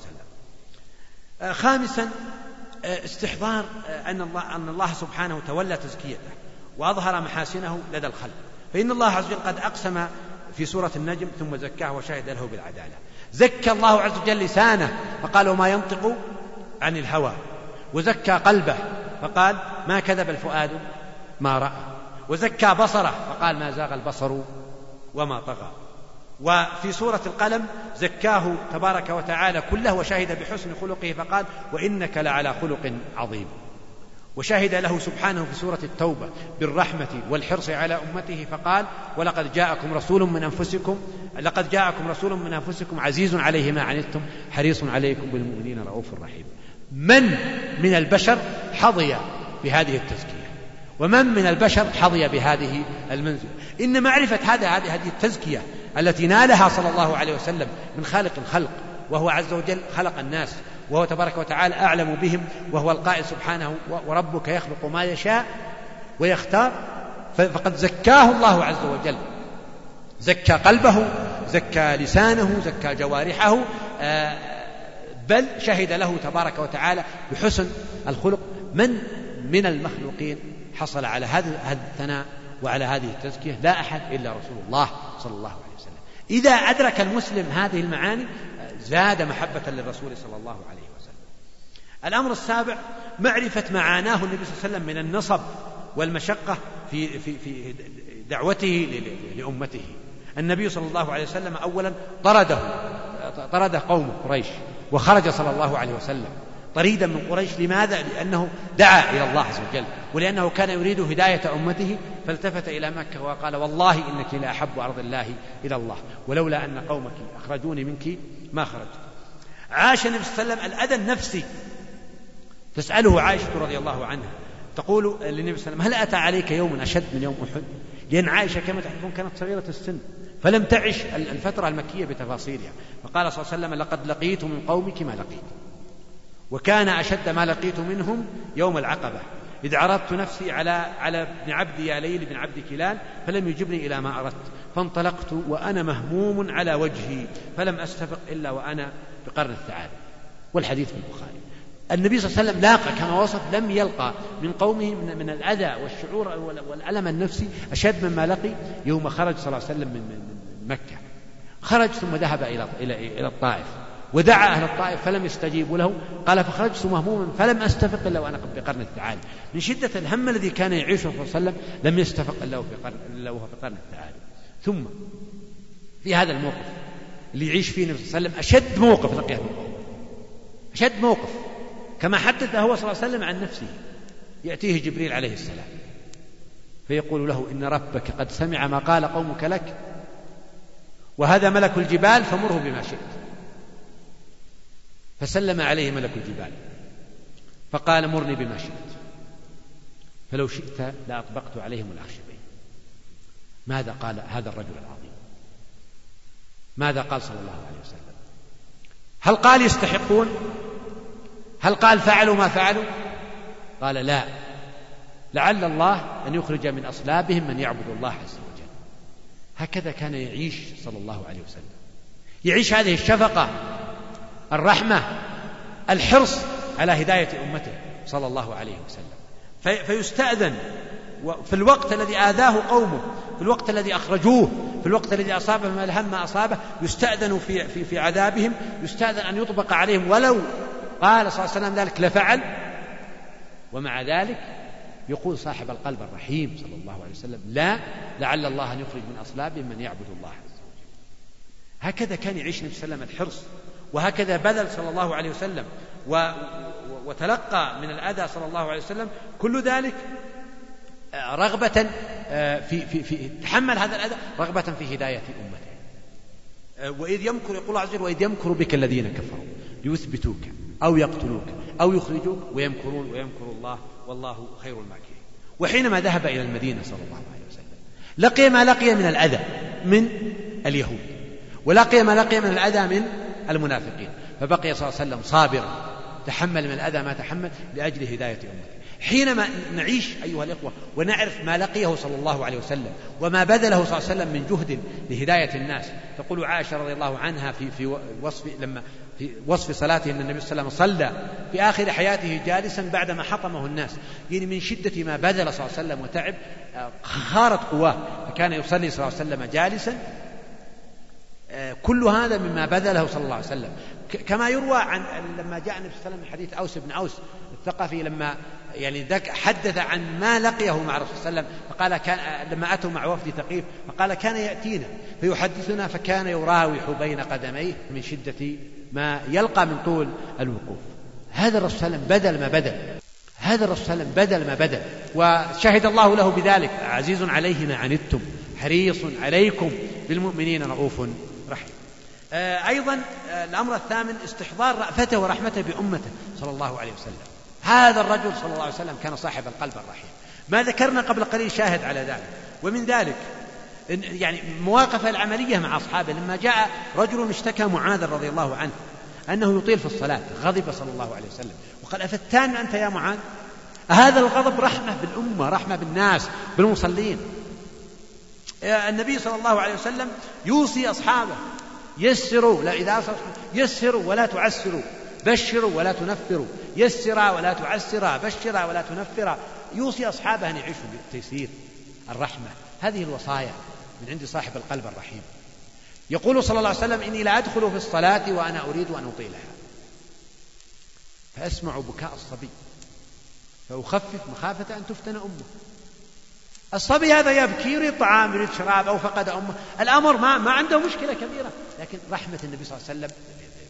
وسلم. خامسا، استحضار أن الله, أن الله سبحانه تولى تزكيته وأظهر محاسنه لدى الخلق. فإن الله عز وجل قد أقسم في سورة النجم: ثم زكاه وشهد له بالعدالة. زكى الله عز وجل لسانه فقال: وما ينطق عن الهوى. وزكى قلبه فقال: ما كذب الفؤاد ما رأى. وزكى بصره فقال: ما زاغ البصر وما طغى. وفي سورة القلم زكاه تبارك وتعالى كله وشهد بحسن خلقه فقال: وإنك لعلى خلق عظيم. وشهد له سبحانه في سورة التوبة بالرحمة والحرص على أمته فقال: ولقد جاءكم رسول من أنفسكم لقد جاءكم رسول من أنفسكم عزيز عليه ما عنتم حريص عليكم بالمؤمنين رؤوف رحيم. من من البشر حظي بهذه التزكية، ومن من البشر حظي بهذه المنزلة. إن معرفة هذا هذه التزكية التي نالها صلى الله عليه وسلم من خالق الخلق، وهو عز وجل خلق الناس، وهو تبارك وتعالى أعلم بهم، وهو القائل سبحانه: وربك يخلق ما يشاء ويختار. فقد زكاه الله عز وجل، زكى قلبه، زكى لسانه، زكى جوارحه، بل شهد له تبارك وتعالى بحسن الخلق. من من المخلوقين حصل على هذا الثناء وعلى هذه التزكية؟ لا أحد إلا رسول الله صلى الله عليه وسلم. إذا أدرك المسلم هذه المعاني زاد محبة للرسول صلى الله عليه وسلم. الأمر السابع، معرفة معاناه النبي صلى الله عليه وسلم من النصب والمشقة في, في, في دعوته لأمته. النبي صلى الله عليه وسلم أولا طرده طرد قوم قريش، وخرج صلى الله عليه وسلم طريدا من قريش. لماذا؟ لأنه دعا إلى الله عز وجل، ولأنه كان يريد هداية أمته، فالتفت إلى مكة وقال: والله إنك لأحب أرض الله إلى الله، ولولا أن قومك أخرجوني منك ما خرجت. عاش النبي صلى الله عليه وسلم الأذى النفسي. تسأله عائشة رضي الله عنها تقول للنبي صلى الله عليه وسلم: هل أتى عليك يوم أشد من يوم أحد؟ لأن عائشة كما تعرفون كانت صغيرة السن، فلم تعش الفترة المكية بتفاصيلها. فقال صلى الله عليه وسلم: لقد لقيت من قومك ما لقيت، وكان أشد ما لقيت منهم يوم العقبة، إذ عرضت نفسي على على ابن عبد يا ليل بن عبد كلال فلم يجبني إلى ما أردت، فانطلقت وأنا مهموم على وجهي، فلم أستفق إلا وأنا بقرن الثعالب. والحديث في البخاري. النبي صلى الله عليه وسلم لاقى كما وصف، لم يلقى من قومه من الأذى والشعور والألم النفسي أشد مما لقي يوم خرج صلى الله عليه وسلم من مكة. خرج ثم ذهب إلى إلى الطائف ودعا أهل الطائف فلم يستجيبوا له. قال فخرجت مهموما فلم أستفق إلا وأنا بقرن الثعالب. من شدة الهم الذي كان يعيشه صلى الله عليه وسلم لم يستفق إلا وهو في قرن الثعالب. ثم في هذا الموقف اللي يعيش فيه النبي صلى الله عليه وسلم أشد موقف لقيه من قومه، أشد موقف كما حدث هو صلى الله عليه وسلم عن نفسه. يأتيه جبريل عليه السلام فيقول له إن ربك قد سمع ما قال قومك لك وهذا ملك الجبال فمره بما شئت. فسلم عليه ملك الجبال فقال مرني بما شئت، فلو شئت لأطبقت عليهم الأخشبين. ماذا قال هذا الرجل العظيم؟ ماذا قال صلى الله عليه وسلم؟ هل قال يستحقون؟ هل قال فعلوا ما فعلوا؟ قال لا، لعل الله أن يخرج من أصلابهم من يعبد الله عز وجل. هكذا كان يعيش صلى الله عليه وسلم، يعيش هذه الشفقة، الرحمة، الحرص على هداية أمته صلى الله عليه وسلم. فيستأذن في الوقت الذي آذاه قومه، في الوقت الذي أخرجوه، في الوقت الذي أصابهم الهم ما أصابه، يستأذن في, في, في عذابهم، يستأذن أن يطبق عليهم، ولو قال صلى الله عليه وسلم ذلك لفعل. ومع ذلك يقول صاحب القلب الرحيم صلى الله عليه وسلم لا، لعل الله أن يخرج من أصلابهم من يعبد الله عز وجل. هكذا كان يعيش النبي صلى الله عليه وسلم الحرص، وهكذا بذل صلى الله عليه وسلم و... وتلقى من الأذى صلى الله عليه وسلم كل ذلك رغبة في, في, في تحمل هذا الأذى رغبة في هداية أمته. وإذ يمكر، يقول الله عز وجل وإذ يمكر بك الذين كفروا ليثبتوك أو يقتلوك أو يخرجوك ويمكرون ويمكر الله والله خير الماكرين. وحينما ذهب إلى المدينة صلى الله عليه وسلم لقي ما لقي من الأذى من اليهود، ولقي ما لقي من الأذى من المنافقين، فبقي صلى الله عليه وسلم صابرا تحمل من الأذى ما تحمل لأجل هداية أمته. حينما نعيش أيها الإخوة ونعرف ما لقيه صلى الله عليه وسلم وما بذله صلى الله عليه وسلم من جهد لهداية الناس، تقول عائشة رضي الله عنها في في وصف لما في وصف صلاته أن النبي صلى الله عليه وسلم صلى في آخر حياته جالسا بعدما حطمه الناس، يعني من شدة ما بذل صلى الله عليه وسلم وتعب خارت قواه، فكان يصلي صلى الله عليه وسلم جالسا. كل هذا مما بذله صلى الله عليه وسلم، كما يروى عن لما جاء النبي صلى الله عليه وسلم من حديث أوس بن أوس الثقفي لما يعني حدث عن ما لقيه مع الرسول صلى الله عليه وسلم، فقال كان لما أتوا مع وفد ثقيف فقال كان يأتينا فيحدثنا فكان يراوح بين قدميه من شدة ما يلقى من طول الوقوف. هذا الرسول صلى الله عليه وسلم بدل ما بدل، هذا الرسول صلى الله عليه وسلم بدل ما بدل، وشهد الله له بذلك عزيز عليه ما عنتم حريص عليكم بالمؤمنين رؤوف رحيم. أيضا الأمر الثامن استحضار رأفته ورحمته بأمته صلى الله عليه وسلم. هذا الرجل صلى الله عليه وسلم كان صاحب القلب الرحيم، ما ذكرنا قبل قليل شاهد على ذلك. ومن ذلك يعني مواقفة العملية مع أصحابه، لما جاء رجل اشتكى معاذ رضي الله عنه أنه يطيل في الصلاة، غضب صلى الله عليه وسلم وقال أفتان أنت يا معاذ؟ هذا الغضب رحمة بالأمة، رحمة بالناس بالمصلين. النبي صلى الله عليه وسلم يوصي أصحابه يسروا، لا إذا يسروا ولا تعسروا، بشروا ولا تنفروا، يسرا ولا تعسرا، بشرا ولا تنفرا. يوصي أصحابه أن يعيشوا بالتيسير، الرحمة. هذه الوصايا من عند صاحب القلب الرحيم. يقول صلى الله عليه وسلم إني لا أدخل في الصلاة وأنا أريد أن أطيلها فأسمع بكاء الصبي فأخفف مخافة أن تفتن أمه. الصبي هذا يبكي يريد طعام يريد شراب أو فقد أمه، الأمر ما, ما عنده مشكلة كبيرة، لكن رحمة النبي صلى الله عليه وسلم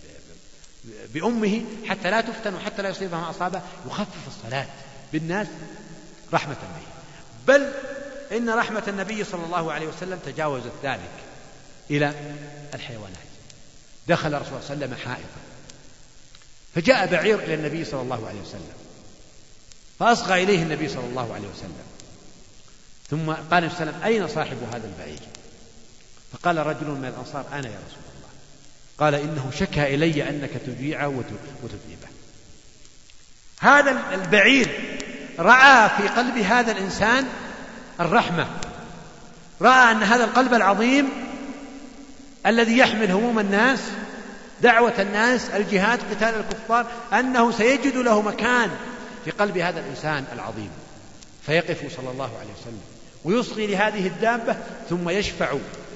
بأمه حتى لا تفتن وحتى لا يصيبها ما أصابه يخفف الصلاة بالناس رحمة به. بل إن رحمة النبي صلى الله عليه وسلم تجاوزت ذلك إلى الحيوانات. دخل الرسول صلى الله عليه وسلم حائطا فجاء بعير إلى النبي صلى الله عليه وسلم فأصغى إليه النبي صلى الله عليه وسلم، ثم قال النبي صلى الله عليه وسلم أين صاحب هذا البعير؟ فقال رجل من الأنصار أنا يا رسول الله. قال إنه شكى إلي أنك تجيعه وتذيبه. هذا البعير رأى في قلب هذا الإنسان الرحمة، رأى أن هذا القلب العظيم الذي يحمل هموم الناس دعوة الناس، الجهاد، قتال الكفار، أنه سيجد له مكان في قلب هذا الإنسان العظيم، فيقف صلى الله عليه وسلم ويصغي لهذه الدابة ثم يشفع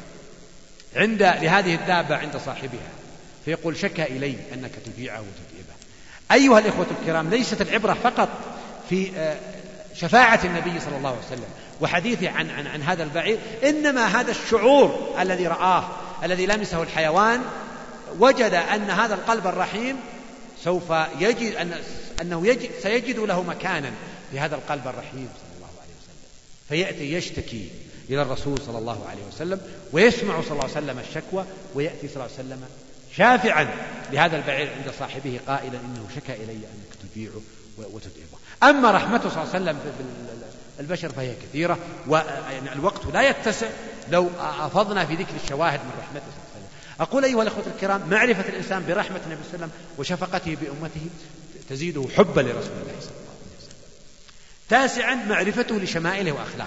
عند لهذه الدابة عند صاحبها، فيقول شكى إلي أنك تجيعه وتتعبه. أيها الإخوة الكرام، ليست العبرة فقط في شفاعة النبي صلى الله عليه وسلم وحديثه عن, عن, عن هذا البعير، إنما هذا الشعور الذي رآه الذي لمسه الحيوان، وجد أن هذا القلب الرحيم سوف يجد أن أنه يجد سيجد له مكانا في هذا القلب الرحيم صلى الله عليه وسلم، فيأتي يشتكي إلى الرسول صلى الله عليه وسلم، ويسمع صلى الله عليه وسلم الشكوى، ويأتي صلى الله عليه وسلم شافعا لهذا البعير عند صاحبه قائلا إنه شكى إلي أنك تجيعه وتتعبه. أما رحمته صلى الله عليه وسلم بالبشر فهي كثيرة، والوقت لا يتسع لو أفضنا في ذكر الشواهد من رحمته صلى الله عليه وسلم. أقول أيها الأخوة الكرام، معرفة الإنسان برحمة النبي صلى الله عليه وسلم وشفقته بأمته تزيده حبا لرسول الله صلى الله عليه وسلم. تاسعا معرفته لشمائله وأخلاقه،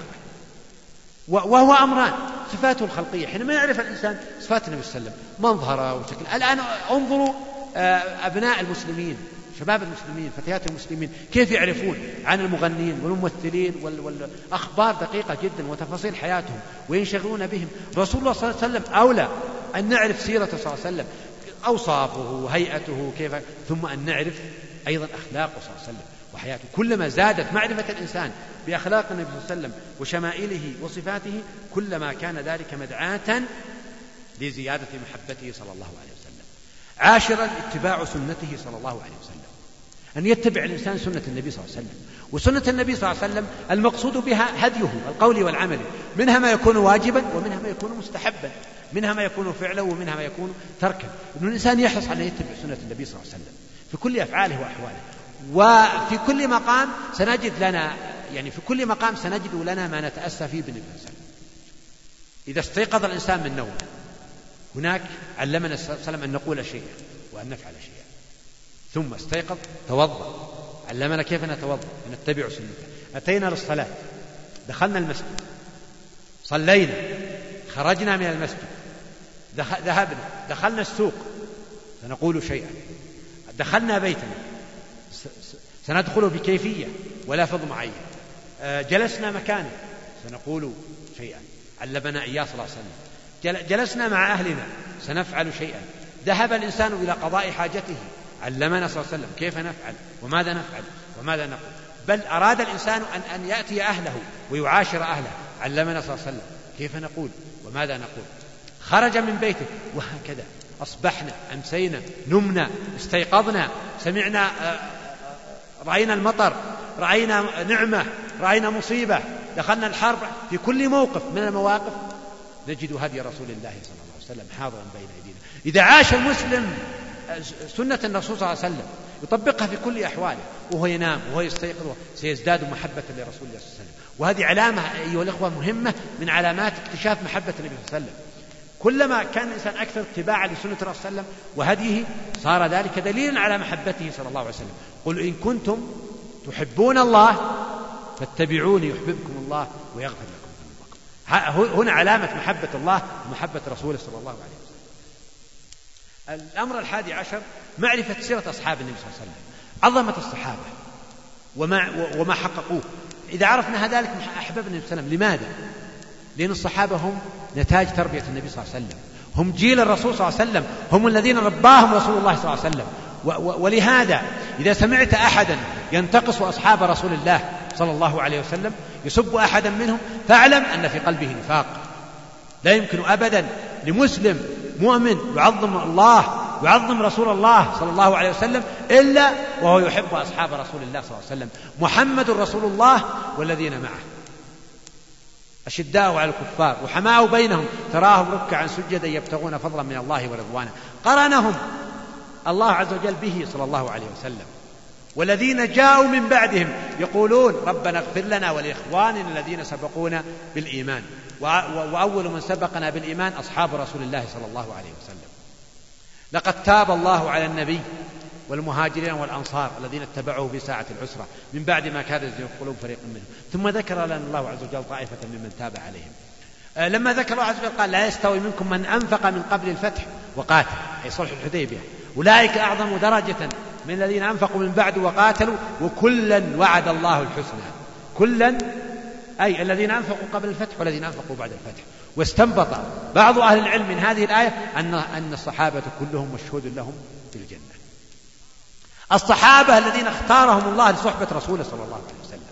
وهو أمران: صفاته الخلقية، حينما يعرف الإنسان صفات النبي صلى الله عليه وسلم، منظره وشكله. الآن انظروا أبناء المسلمين، شباب المسلمين، فتيات المسلمين، كيف يعرفون عن المغنين والممثلين والأخبار دقيقة جدا وتفاصيل حياتهم وينشغلون بهم. رسول الله صلى الله عليه وسلم أولى أن نعرف سيرته صلى الله عليه وسلم، أوصافه وهيئته كيف، ثم أن نعرف أيضا أخلاقه صلى الله عليه وسلم وحياته. كلما زادت معرفة الإنسان بأخلاق النبي صلى الله عليه وسلم وشمائله وصفاته، كلما كان ذلك مدعاة لزيادة محبته صلى الله عليه وسلم. عاشرا اتباع سنته صلى الله عليه وسلم، أن يتبع الإنسان سنة النبي صلى الله عليه وسلم. وسنة النبي صلى الله عليه وسلم المقصود بها هديه القولي والعملي، منها ما يكون واجبا ومنها ما يكون مستحبا، منها ما يكون فعلا ومنها ما يكون تركا. إن الإنسان يحرص على يتبع سنة النبي صلى الله عليه وسلم في كل أفعاله وأحواله، وفي كل مقام سنجد لنا يعني في كل مقام سنجد لنا ما نتأسى فيه بالنبي صلى الله عليه وسلم. إذا استيقظ الإنسان من نومه، هناك علمنا صلى الله عليه وسلم أن نقول شيئا وأن نفعل شيئا. ثم استيقظ توضأ، علمنا كيف نتوضأ ونتبع سنته. أتينا للصلاة، دخلنا المسجد، صلينا، خرجنا من المسجد، ذهبنا، دخلنا السوق، سنقول شيئا. دخلنا بيتنا، سندخل بكيفية ولا فض معين. جلسنا مكانا، سنقول شيئا علمنا إياه صلى الله عليه وسلم. جلسنا مع أهلنا، سنفعل شيئا. ذهب الإنسان إلى قضاء حاجته، علمنا صلى الله عليه وسلم كيف نفعل وماذا نفعل وماذا نقول. بل أراد الإنسان أن, أن يأتي أهله ويعاشر أهله، علمنا صلى الله عليه وسلم كيف نقول وماذا نقول. خرج من بيته، وهكذا أصبحنا، أمسينا، نمنا، استيقظنا، سمعنا، رأينا المطر، رأينا نعمة، رأينا مصيبة، دخلنا الحرب. في كل موقف من المواقف نجد هدي رسول الله صلى الله عليه وسلم حاضرا بين أيدينا. إذا عاش المسلم سنة الرسول صلى الله عليه وسلم يطبقها في كل أحواله، وهو ينام وهو يستيقظ، سيزداد محبة لرسول الله صلى الله عليه وسلم. وهذه علامة أيها الأخوة مهمة من علامات اكتشاف محبة النبي صلى الله عليه وسلم. كلما كان الإنسان أكثر اتباعا لسنة الرسول صلى الله عليه وسلم وهديه، صار ذلك دليلا على محبته صلى الله عليه وسلم. قل إن كنتم تحبون الله فاتبعوني يحببكم الله ويغفر لكم ذنوبكم. هنا علامة محبة الله ومحبة رسوله صلى الله عليه وسلم. الأمر الحادي عشر معرفة سيرة أصحاب النبي صلى الله عليه وسلم، عظمة الصحابة وما, وما حققوه. إذا عرفنا ذلك أحببنا النبي صلى الله عليه وسلم. لماذا؟ لأن الصحابة هم نتاج تربية النبي صلى الله عليه وسلم، هم جيل الرسول صلى الله عليه وسلم، هم الذين رباهم رسول الله صلى الله عليه وسلم. ولهذا إذا سمعت أحدا ينتقص أصحاب رسول الله صلى الله عليه وسلم، يسب أحدا منهم، فاعلم أن في قلبه نفاق. لا يمكن أبدا لمسلم مؤمن يعظم الله يعظم رسول الله صلى الله عليه وسلم إلا وهو يحب أصحاب رسول الله صلى الله عليه وسلم. محمد رسول الله والذين معه أشداء على الكفار وحماء بينهم، تراهم ركعا سجدا يبتغون فضلا من الله ورضوانه. قرنهم الله عز وجل به صلى الله عليه وسلم. والذين جاءوا من بعدهم يقولون ربنا اغفر لنا ولإخواننا الذين سبقونا بالإيمان، وأول من سبقنا بالإيمان أصحاب رسول الله صلى الله عليه وسلم. لقد تاب الله على النبي والمهاجرين والأنصار الذين اتبعوه في ساعة العسرة من بعد ما كاد يزيغ قلوب فريق منهم، ثم ذكر لنا الله عز وجل طائفة ممن تاب عليهم. لما ذكر الله عز وجل قال لا يستوي منكم من أنفق من قبل الفتح وقاتل، أي صلح الحديبية، أولئك أعظم درجة من الذين أنفقوا من بعد وقاتلوا وكلا وعد الله الحسنى. كلا أي الذين أنفقوا قبل الفتح والذين أنفقوا بعد الفتح. واستنبط بعض أهل العلم من هذه الآية أن أن الصحابة كلهم مشهود لهم في الجنة. الصحابة الذين اختارهم الله لصحبة رسوله صلى الله عليه وسلم.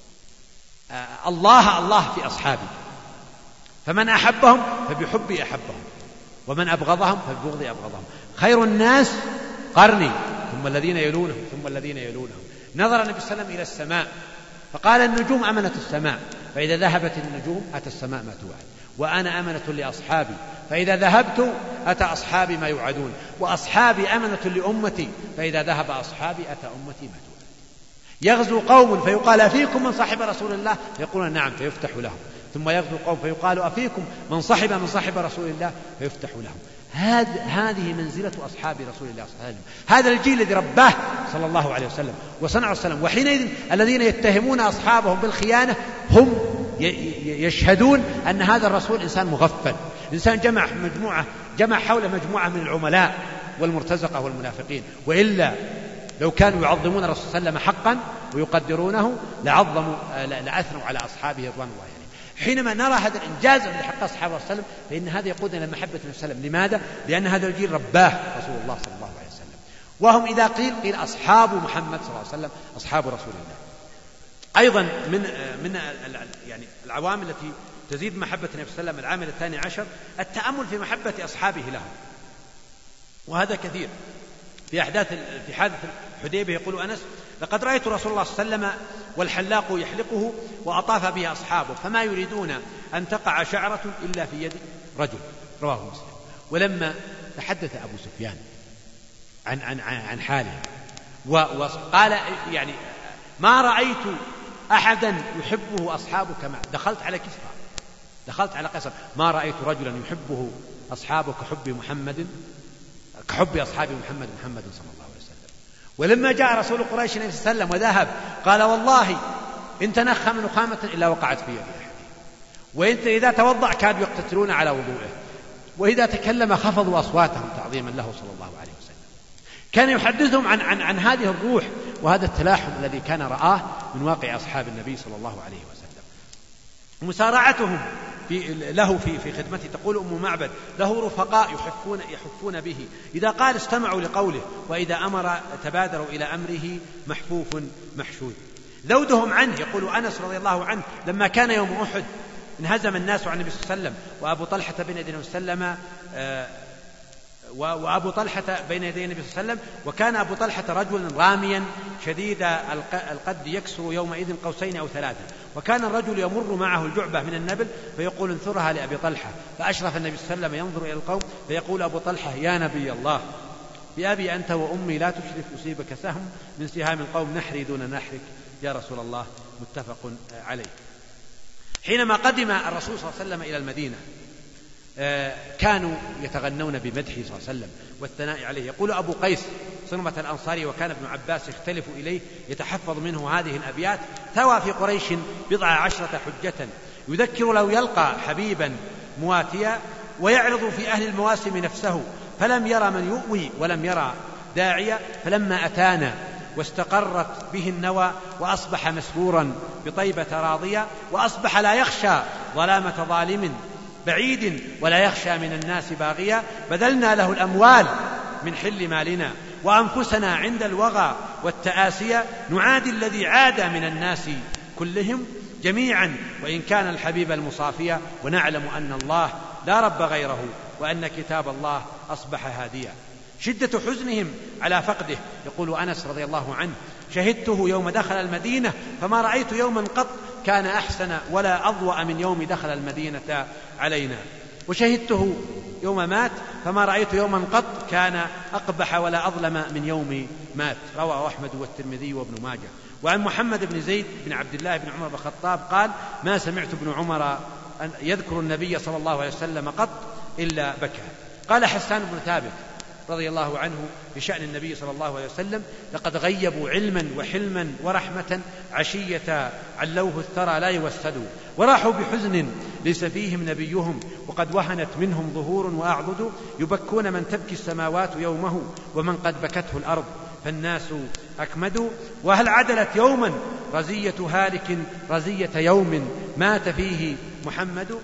آه الله الله في أصحابه، فمن أحبهم فبحبي أحبهم، ومن أبغضهم فببغضي أبغضهم. خير الناس قرني ثم الذين يلونهم ثم الذين يلونهم. نظر النبي صلى الله عليه وسلم إلى السماء فقال النجوم أمنة السماء، فإذا ذهبت النجوم أتى السماء ما توعد، وأنا أمنة لأصحابي، فإذا ذهبت أتى أصحابي ما يوعدون، وأصحابي أمنة لأمتي، فإذا ذهب أصحابي أتى أمتي ما توعد. يغزو قوم فيقال أفيكم من صحب رسول الله؟ فيقولون نعم فيفتح لهم. ثم يغزو قوم فيقال أفيكم من صحب من صحب رسول الله؟ فيفتح لهم. هذه منزلة أصحاب رسول الله صلى الله عليه وسلم. هذا الجيل الذي رباه صلى الله عليه وسلم وصنع السلام. وحينئذ الذين يتهمون أصحابهم بالخيانة هم يشهدون أن هذا الرسول إنسان مغفل، إنسان جمع مجموعة جمع حول مجموعة من العملاء والمرتزقة والمنافقين. وإلا لو كانوا يعظمون الرسول صلى الله عليه وسلم حقا ويقدرونه لعظموا لأثنوا على أصحابه رضوان الله عليهم. حينما نرى هذا الإنجاز الذي حقق أصحاب الرسول صلى الله عليه وسلم فإن هذا يقودنا إلى محبة النبي صلى الله عليه وسلم. لماذا؟ لأن هذا الجيل رباه رسول الله صلى الله عليه وسلم. وهم إذا قيل قيل أصحاب محمد صلى الله عليه وسلم، أصحاب رسول الله. أيضا من من يعني العوامل التي تزيد محبة النبي صلى الله عليه وسلم، العامل الثاني عشر التأمل في محبة أصحابه له، وهذا كثير. في أحداث في حادث الحديبية يقول أنس: لقد رأيت رسول الله صلى الله عليه وسلم والحلاق يحلقه وأطاف به أصحابه فما يريدون أن تقع شعرة إلا في يد رجل، رواه مسلم. ولما تحدث أبو سفيان عن عن عن حاله وقال يعني ما رأيت أحدا يحبه أصحابه كما دخلت على كسرى دخلت على قيصر ما رأيت رجلا يحبه أصحابه كحب محمد كحب أصحاب محمد محمد صلى الله عليه وسلم. ولما جاء رسول قريش النبي صلى الله عليه وسلم وذهب قال: والله إن تنخم نخامة إلا وقعت في يد أحد، وإنت إذا توضأ كادوا يقتتلون على وضوئه، وإذا تكلم خفضوا أصواتهم تعظيما له صلى الله عليه وسلم. كان يحدثهم عن, عن, عن هذه الروح وهذا التلاحم الذي كان رآه من واقع أصحاب النبي صلى الله عليه وسلم. مسارعتهم في له في في خدمته. تقول أم معبد: له رفقاء يحفون يحفون به، إذا قال استمعوا لقوله، وإذا أمر تبادروا إلى أمره محفوف محشود. ذودهم عنه. يقول أنس رضي الله عنه: لما كان يوم أحد انهزم الناس عن النبي صلى الله عليه وسلم وأبو طلحة بين يدي النبي صلى الله عليه وسلم وأبو طلحة بين يدي النبي صلى الله عليه وسلم وكان أبو طلحة رجلا راميا شديد القد يكسر يومئذ قوسين أو ثلاثة، وكان الرجل يمر معه الجعبة من النبل فيقول: انثرها لأبي طلحة. فأشرف النبي صلى الله عليه وسلم ينظر إلى القوم فيقول أبو طلحة: يا نبي الله، بأبي أنت وأمي لا تشرف يصيبك سهم من سهام القوم، نحري دون نحرك يا رسول الله. متفق عليه. حينما قدم الرسول صلى الله عليه وسلم إلى المدينة كانوا يتغنون بمدحه صلى الله عليه وسلم والثناء عليه. يقول أبو قيس صنمة الأنصاري: وكان ابن عباس يختلف إليه يتحفظ منه هذه الأبيات: ثوى في قريش بضع عشرة حجة، يذكر لو يلقى حبيبا مواتيا، ويعرض في أهل المواسم نفسه، فلم يرى من يؤوي ولم يرى داعيا، فلما أتانا واستقرت به النوى وأصبح مسرورا بطيبة راضيا، وأصبح لا يخشى ظلامة ظالم بعيد ولا يخشى من الناس باغيا، بذلنا له الأموال من حل مالنا وأنفسنا عند الوغى والتآسيا، نعادي الذي عاد من الناس كلهم جميعا وإن كان الحبيب المصافيا، ونعلم أن الله لا رب غيره وأن كتاب الله أصبح هاديا. شدة حزنهم على فقده. يقول أنس رضي الله عنه: شهدته يوم دخل المدينة فما رأيت يوما قط كان أحسن ولا أضوأ من يوم دخل المدينة علينا، وشهدته يوم مات فما رأيت يوما قط كان أقبح ولا أظلم من يوم مات. رواه أحمد والترمذي وابن ماجه. وعن محمد بن زيد بن عبد الله بن عمر بن الخطاب قال: ما سمعت ابن عمر أن يذكر النبي صلى الله عليه وسلم قط إلا بكى. قال حسان بن ثابت رضي الله عنه بشأن النبي صلى الله عليه وسلم: لقد غيبوا علما وحلما ورحمة عشية علوه الثرى لا يوسدوا، وراحوا بحزن ليس فيهم نبيهم وقد وهنت منهم ظهور وأعضد، يبكون من تبكي السماوات يومه ومن قد بكته الأرض فالناس أكمد. وهل عدلت يوما رزية هالك رزية يوم مات فيه محمد.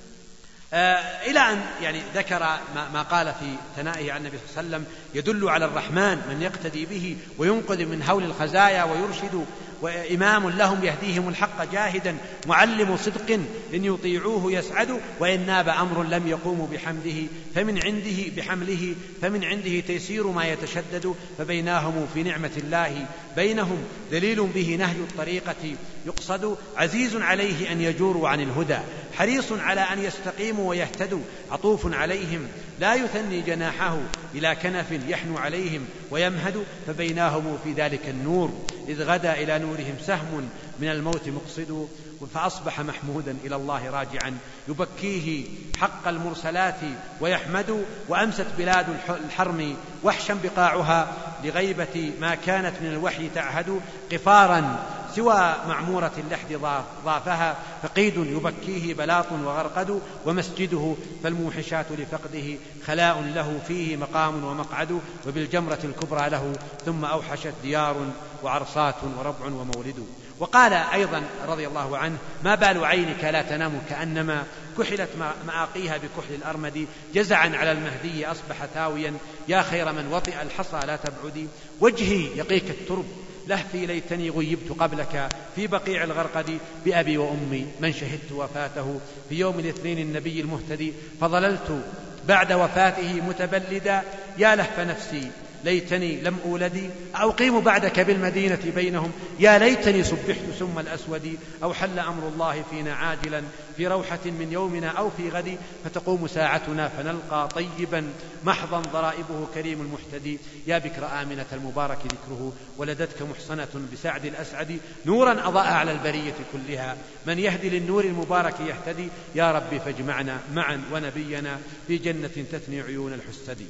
آه إلى أن يعني ذكر ما, ما قال في ثنائه عن النبي صلى الله عليه وسلم: يدل على الرحمن من يقتدي به وينقذ من هول الخزايا ويرشد، وإمام لهم يهديهم الحق جاهدا، معلم صدق إن يطيعوه يسعد، وإن ناب أمر لم يقوموا بحمده فمن عنده بحمله فمن عنده تيسير ما يتشدد، فبيناهم في نعمة الله بينهم دليل به نهج الطريقة يقصد، عزيز عليه أن يجوروا عن الهدى حريص على أن يستقيموا ويهتدوا، عطوف عليهم لا يثني جناحه إلى كنف يحنو عليهم ويمهد، فبيناهم في ذلك النور إذ غدا إلى نورهم سهم من الموت مقصد، فأصبح محمودا إلى الله راجعا يبكيه حق المرسلات ويحمد، وأمست بلاد الحرم وحشا بقاعها لغيبة ما كانت من الوحي تعهد، قفارا سوى معمورة اللحد ضافها فقيد يبكيه بلاط وغرقد، ومسجده فالموحشات لفقده خلاء له فيه مقام ومقعد، وبالجمرة الكبرى له ثم أوحشت ديار وعرصات وربع ومولد. وقال أيضا رضي الله عنه: ما بال عينك لا تنام كأنما كحلت مآقيها بكحل الأرمد، جزعا على المهدي أصبح ثاويا يا خير من وطئ الحصى لا تبعدي، وجهي يقيك الترب لهفي ليتني غيبت قبلك في بقيع الغرقد، بأبي وأمي من شهدت وفاته في يوم الاثنين النبي المهتدي، فظللت بعد وفاته متبلدا يا لهف نفسي ليتني لم أولدي، أقيم بعدك بالمدينة بينهم يا ليتني صبحت سم الأسود، أو حل أمر الله فينا عاجلا في روحة من يومنا أو في غد، فتقوم ساعتنا فنلقى طيبا محضا ضرائبه كريم المحتدي، يا بكر آمنة المبارك ذكره ولدتك محصنة بسعد الأسعد، نورا أضاء على البرية كلها من يهدي للنور المبارك يهتدي، يا ربي فاجمعنا معا ونبينا في جنة تثني عيون الحسد.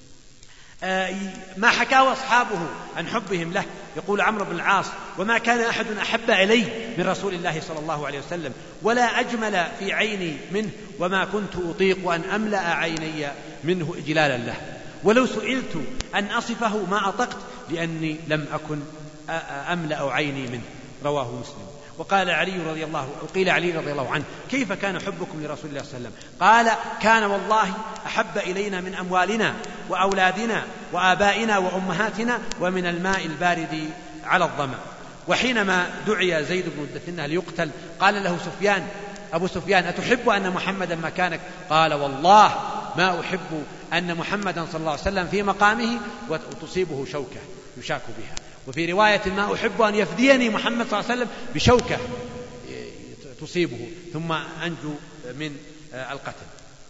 ما حكاه أصحابه عن حبهم له، يقول عمرو بن العاص: وما كان أحد أحب إلي من رسول الله صلى الله عليه وسلم ولا أجمل في عيني منه، وما كنت أطيق أن أملأ عيني منه إجلالا له، ولو سئلت أن أصفه ما أطقت لأني لم أكن أملأ عيني منه. رواه مسلم. وقال علي رضي الله وقيل علي رضي الله عنه: كيف كان حبكم لرسول الله صلى الله عليه وسلم؟ قال: كان والله أحب إلينا من أموالنا وأولادنا وآبائنا وأمهاتنا ومن الماء البارد على الظمأ. وحينما دعي زيد بن الدثنة ليقتل قال له سفيان أبو سفيان: أتحب أن محمدا مكانك؟ قال: والله ما أحب أن محمدا صلى الله عليه وسلم في مقامه وتصيبه شوكة يشاك بها. وفي رواية: ما أحب أن يفديني محمد صلى الله عليه وسلم بشوكة تصيبه ثم أنجو من القتل.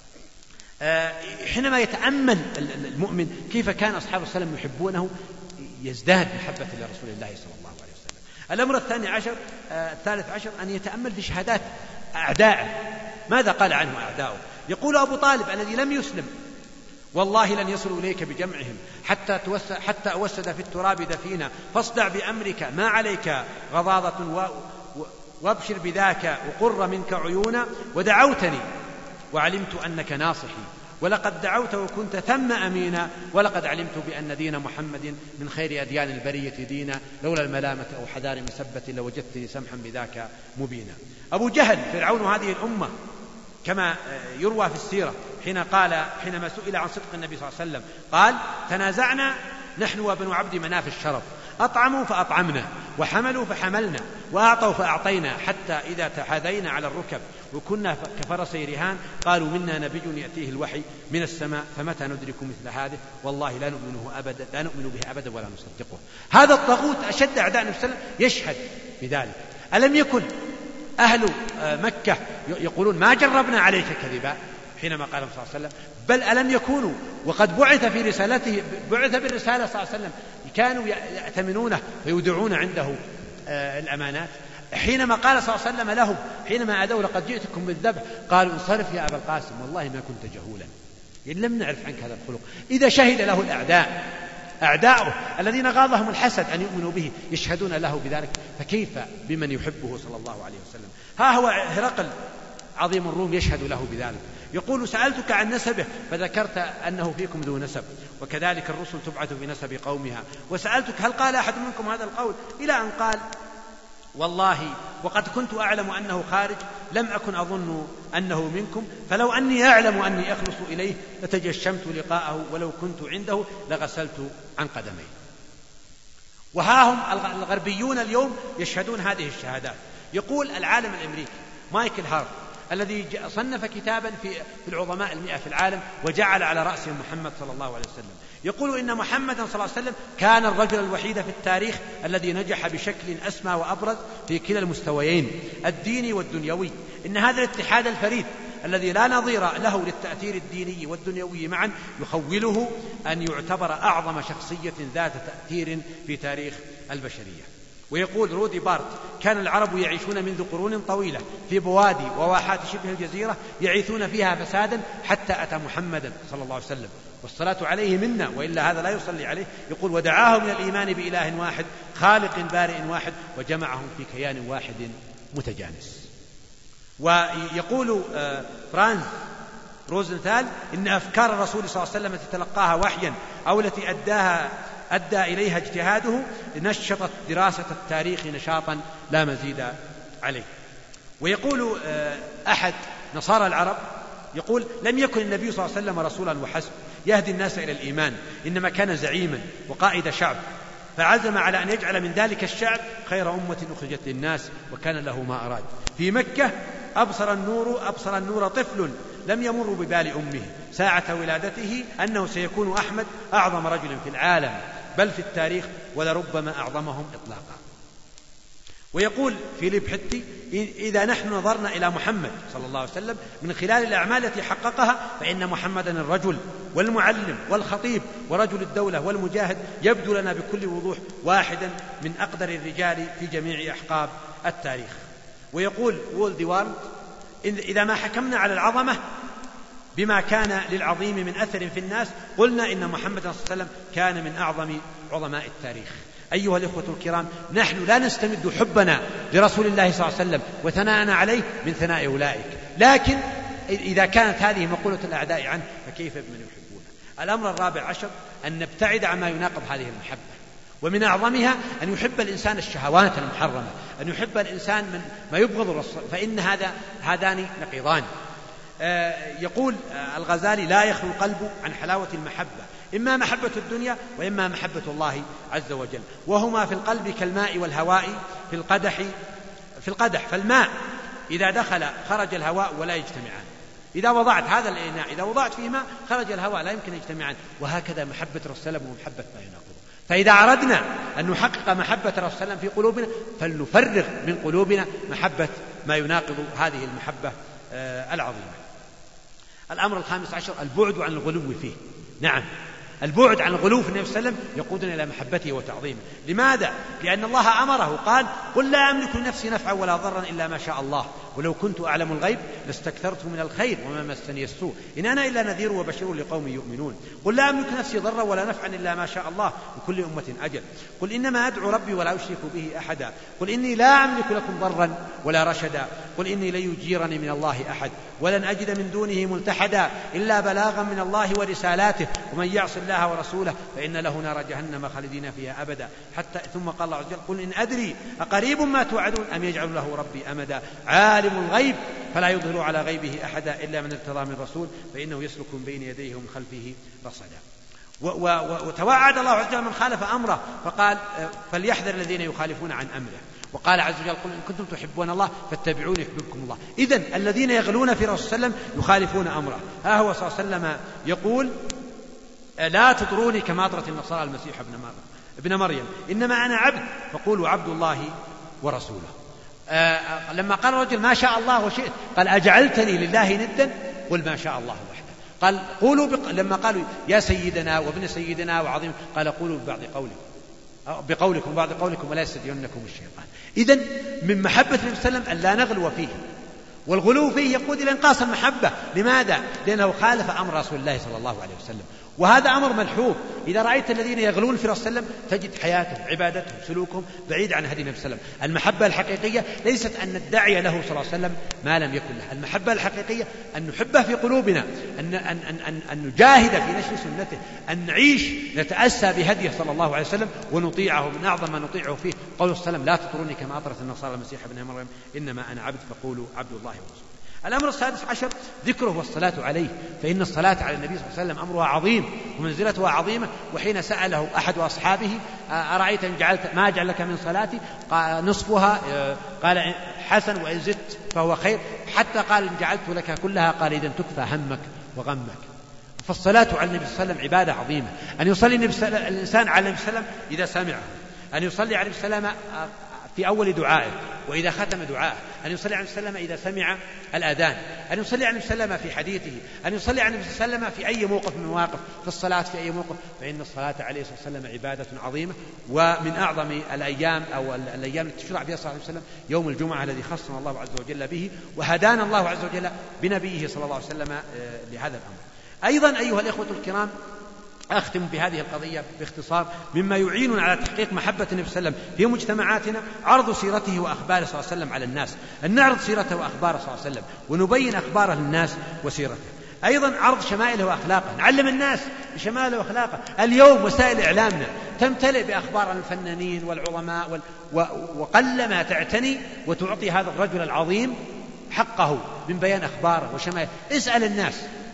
حينما يتأمل المؤمن كيف كان أصحاب السلام يحبونه يزداد محبة لرسول الله صلى الله عليه وسلم. الأمر الثاني عشر الثالث عشر أن يتأمل في شهادات أعدائه، ماذا قال عنه أعداؤه؟ يقول أبو طالب الذي لم يسلم: والله لن يصلوا إليك بجمعهم حتى, حتى أوسد في التراب دفينا، فاصدع بأمرك ما عليك غضاضة وابشر بذاك وقر منك عيونا، ودعوتني وعلمت أنك ناصحي، ولقد دعوت وكنت ثم أمينا، ولقد علمت بأن دين محمد من خير أديان البرية دينا، لولا الملامة أو حذار مسبة لوجدتني سمحا بذاك مبينا. أبو جهل فرعون هذه الأمة كما يروى في السيرة حين قال حينما سئل عن صدق النبي صلى الله عليه وسلم قال: تنازعنا نحن وبنو عبد مناف الشرف، أطعموا فأطعمنا وحملوا فحملنا وأعطوا فأعطينا، حتى إذا تحاذينا على الركب وكنا كفرسي رهان قالوا: منا نبي يأتيه الوحي من السماء فمتى ندرك مثل هذه، والله لا نؤمنه أبدا لا نؤمن به أبدا ولا نصدقه. هذا الطاغوت أشد أعداء النبي صلى الله عليه وسلم يشهد بذلك. ألم يكن أهل مكة يقولون: ما جربنا عليك كذبا حينما قال صلى الله عليه وسلم؟ بل ألم يكونوا وقد بعث في رسالته بعث بالرسالة صلى الله عليه وسلم كانوا يأتمنونه ويودعون عنده الأمانات. حينما قال صلى الله عليه وسلم لهم حينما أدوا: لقد جئتكم بالذبح، قالوا: انصرف يا أبا القاسم والله ما كنت جهولا، يعني لم نعرف عنك هذا الخلق. إذا شهد له الأعداء أعداؤه الذين غاضهم الحسد أن يؤمنوا به يشهدون له بذلك، فكيف بمن يحبه صلى الله عليه وسلم؟ ها هو هرقل عظيم الروم يشهد له بذلك. يقول سألتك عن نسبه فذكرت أنه فيكم ذو نسب، وكذلك الرسل تبعث بنسب قومها. وسألتك هل قال أحد منكم هذا القول، إلى أن قال والله وقد كنت أعلم أنه خارج لم أكن أظن أنه منكم، فلو أني أعلم أني أخلص إليه لتجشمت لقاءه، ولو كنت عنده لغسلت عن قدمي. وها هم الغربيون اليوم يشهدون هذه الشهادات. يقول العالم الأمريكي مايكل هارت الذي صنف كتابا في العظماء المئة في العالم وجعل على رأسهم محمد صلى الله عليه وسلم، يقول إن محمدا صلى الله عليه وسلم كان الرجل الوحيد في التاريخ الذي نجح بشكل أسمى وأبرز في كلا المستويين الديني والدنيوي. إن هذا الاتحاد الفريد الذي لا نظير له للتأثير الديني والدنيوي معا يخوله أن يعتبر أعظم شخصية ذات تأثير في تاريخ البشرية. ويقول رودي بارت كان العرب يعيشون منذ قرون طويلة في بوادي وواحات شبه الجزيرة يعيثون فيها فسادا حتى أتى محمدا صلى الله عليه وسلم والصلاة عليه منا وإلا هذا لا يصلي عليه. يقول ودعاهم إلى الإيمان بإله واحد خالق بارئ واحد وجمعهم في كيان واحد متجانس. ويقول فرانز روزنثال إن أفكار الرسول صلى الله عليه وسلم تتلقاها وحيا أو التي أداها أدى إليها اجتهاده نشطت دراسة التاريخ نشاطا لا مزيد عليه. ويقول أحد نصارى العرب يقول لم يكن النبي صلى الله عليه وسلم رسولا وحسب يهدي الناس إلى الإيمان، إنما كان زعيما وقائد شعب، فعزم على أن يجعل من ذلك الشعب خير أمة أخرجت للناس وكان له ما أراد. في مكة أبصر النور أبصر النور طفل لم يمر ببال أمه ساعة ولادته أنه سيكون أحمد أعظم رجل في العالم بل في التاريخ ولربما أعظمهم إطلاقا. ويقول فيليب حتي إذا نحن نظرنا إلى محمد صلى الله عليه وسلم من خلال الأعمال التي حققها فإن محمدا الرجل والمعلم والخطيب ورجل الدولة والمجاهد يبدو لنا بكل وضوح واحدا من أقدر الرجال في جميع أحقاب التاريخ. ويقول وولدي وارد إذا ما حكمنا على العظمة بما كان للعظيم من أثر في الناس قلنا إن محمد صلى الله عليه وسلم كان من أعظم عظماء التاريخ. أيها الإخوة الكرام، نحن لا نستمد حبنا لرسول الله صلى الله عليه وسلم وثناءنا عليه من ثناء أولئك، لكن إذا كانت هذه مقولة الأعداء عنه فكيف بمن يحبونه. الأمر الرابع عشر أن نبتعد عما يناقض هذه المحبة، ومن أعظمها أن يحب الإنسان الشهوات المحرمة، أن يحب الإنسان من ما يبغض الرسول، فإن هذا هذان نقيضان. آه يقول آه الغزالي لا يخلو القلب عن حلاوة المحبة، إما محبة الدنيا وإما محبة الله عز وجل، وهما في القلب كالماء والهواء في القدح في القدح فالماء إذا دخل خرج الهواء ولا يجتمعان. إذا وضعت هذا الإناء إذا وضعت فيه ماء خرج الهواء لا يمكن يجتمعان، وهكذا محبة الرسول ومحبة ما يناقضه. فإذا أردنا أن نحقق محبة الرسول في قلوبنا فلنفرغ من قلوبنا محبة ما يناقض هذه المحبة آه العظيمة. الأمر الخامس عشر البعد عن الغلو فيه. نعم، البعد عن الغلو في النبي صلى الله عليه وسلم يقودنا إلى محبته وتعظيمه. لماذا؟ لأن الله أمره قال قل لا أملك لنفسي نفعا ولا ضرا إلا ما شاء الله ولو كنت أعلم الغيب لاستكثرت من الخير وما مسني السوء إن أنا إلا نذير وبشير لقوم يؤمنون. قل لا أملك نفسي ضرا ولا نفعا إلا ما شاء الله لكل أمة أجل. قل إنما أدعو ربي ولا أشرك به أحدا. قل إني لا أملك لكم ضرا ولا رشدا. قل إني لن يجيرني من الله أحد ولن أجد من دونه ملتحدا إلا بلاغا من الله ورسالاته ومن يعص الله ورسوله فإن له نار جهنم خالدين فيها أبدا. حتى ثم قال الله عز وجل قل إن أدري أقريب ما توعدون أم يجعل له ربي أمدا. عالم الغيب فلا يظهر على غيبه أحدا إلا من ارتضى من رسول فإنه يسلك من بين يديه ومن خلفه رصدا. وتوعد الله عز وجل من خالف أمره فقال فليحذر الذين يخالفون عن أمره. وقال عز وجل قل إن كنتم تحبون الله فاتبعوني يحببكم الله. إذن الذين يغلون في رسول الله يخالفون أمره. ها هو صلى الله عليه وسلم يقول لا تطروني كما أطرت النصارى المسيح ابن مريم ابن مريم إنما أنا عبد فقولوا عبد الله ورسوله. آه لما قال الرجل ما شاء الله وشئت قال أجعلتني لله ندا قل ما شاء الله وحده. قال قولوا بق... لما قالوا يا سيدنا وابن سيدنا وعظيم قال قولوا ببعض قولكم بقولكم بعض قولكم ولا يستدينكم الشيطان. إذن من محبة النبي صلى الله عليه وسلم أن لا نغلو فيه، والغلو فيه يقود إلى انقاص المحبة. لماذا؟ لأنه خالف أمر رسول الله صلى الله عليه وسلم. وهذا أمر ملحوظ. إذا رأيت الذين يغلون في رسول الله صلى الله عليه وسلم تجد حياتهم عبادتهم سلوكهم بعيد عن هدي النبي صلى الله عليه وسلم. المحبة الحقيقية ليست أن ندعي له صلى الله عليه وسلم ما لم يكن له. المحبة الحقيقية أن نحبه في قلوبنا، أن, أن, أن, أن, أن نجاهد في نشر سنته، أن نعيش نتأسى بهديه صلى الله عليه وسلم ونطيعه. من أعظم ما نطيعه فيه قول صلى الله عليه وسلم لا تطروني كما أطرت النصارى المسيح ابن مريم إنما أنا عبد فقولوا عبد الله ورسوله. الأمر السادس عشر ذكره والصلاة عليه، فإن الصلاة على النبي صلى الله عليه وسلم أمرها عظيم ومنزلتها عظيمة. وحين سأله أحد أصحابه أرأيت إن جعلت ما أجعل لك من صلاتي نصفها قال حسن وإن زدت فهو خير، حتى قال إن جعلت لك كلها قال إذن تكفى همك وغمك. فالصلاة على النبي صلى الله عليه وسلم عبادة عظيمة. أن يصلي الإنسان على النبي صلى الله عليه وسلم إذا سمعه، أن يصلي على النبي صلى الله عليه وسلم في أول دعائه وإذا ختم دعائه، أن يصلي على النبي صلى الله عليه وسلم إذا سمع الآذان، أن يصلي على النبي صلى الله عليه وسلم في حديثه، أن يصلي على النبي صلى الله عليه وسلم في أي موقف من مواقف في الصلاة في أي موقف. فإن الصلاة عليه الصلاة والسلام عبادة عظيمة. ومن أعظم الأيام أو الأيام التي تشرع فيها صلى الله عليه وسلم يوم الجمعة الذي خصنا الله عز وجل به، وهدانا الله عز وجل بنبيه صلى الله عليه وسلم لهذا الأمر. أيضا أيها الإخوة الكرام، أختم بهذه القضية باختصار. مما يعيننا على تحقيق محبة النبي صلى الله عليه وسلم في مجتمعاتنا عرض سيرته وأخباره صلى الله عليه وسلم على الناس، أن نعرض سيرته وأخباره صلى الله عليه وسلم ونبين أخباره للناس وسيرته. أيضا عرض شمائله وأخلاقه، نعلم الناس بشمائله وأخلاقه. اليوم وسائل إعلامنا تمتلئ بأخبار الفنانين والعظماء وال... و... وقلما تعتني وتعطي هذا الرجل العظيم حقه من بيان أخباره وشمائله. اسأل الناس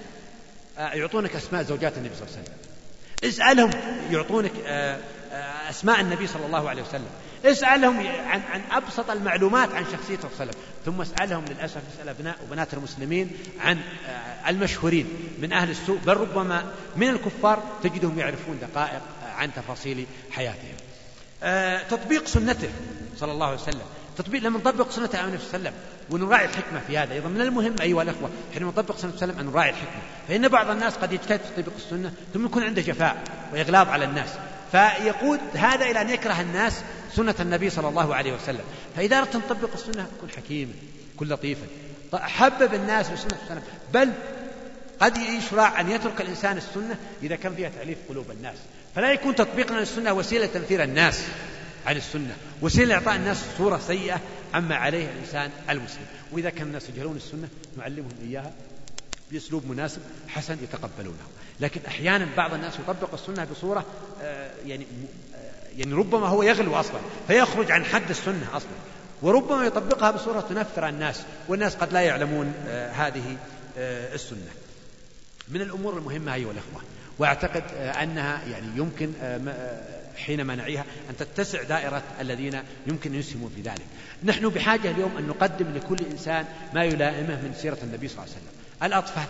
يعطونك أسماء زوجات النبي صلى الله عليه وسلم، اسألهم يعطونك أسماء النبي صلى الله عليه وسلم، اسألهم عن, عن أبسط المعلومات عن شخصيته صلى الله عليه وسلم. ثم اسألهم للأسف اسأل أبناء وبنات المسلمين عن المشهورين من أهل السوء، بل ربما من الكفار تجدهم يعرفون دقائق عن تفاصيل حياتهم. تطبيق سنته صلى الله عليه وسلم، تطبيق لما نطبق سنته عن النبي صلى الله عليه وسلم ونراعي الحكمة في هذا. أيضا من المهم أيها الأخوة حينما نطبق سنة النبي أن نراعي الحكمة، فإن بعض الناس قد يجتهد في تطبيق السنة ثم يكون عنده جفاء وإغلاظ على الناس، فيقود هذا إلى أن يكره الناس سنة النبي صلى الله عليه وسلم. فإذا أردت أن تطبق السنة كن حكيما كن لطيفا، حبب الناس بسنة السنة. بل قد يشرع أن يترك الإنسان السنة إذا كان فيها تأليف قلوب الناس، فلا يكون تطبيقنا للسنة وسيلة تنفير الناس عن السنة، وسيلة لإعطاء الناس صورة سيئة عما عليه الإنسان المسلم. وإذا كان الناس يجهلون السنة نعلمهم إياها بأسلوب مناسب حسن يتقبلونه. لكن أحيانا بعض الناس يطبق السنة بصورة آه يعني آه يعني ربما هو يغلو أصلا فيخرج عن حد السنة أصلا، وربما يطبقها بصورة تنفر الناس، والناس قد لا يعلمون آه هذه آه السنة. من الأمور المهمة أيها الأخوة، وأعتقد آه أنها يعني يمكن آه حينما نعيها أن تتسع دائرة الذين يمكن أن يسهموا في ذلك. نحن بحاجة اليوم أن نقدم لكل إنسان ما يلائمه من سيرة النبي صلى الله عليه وسلم. الأطفال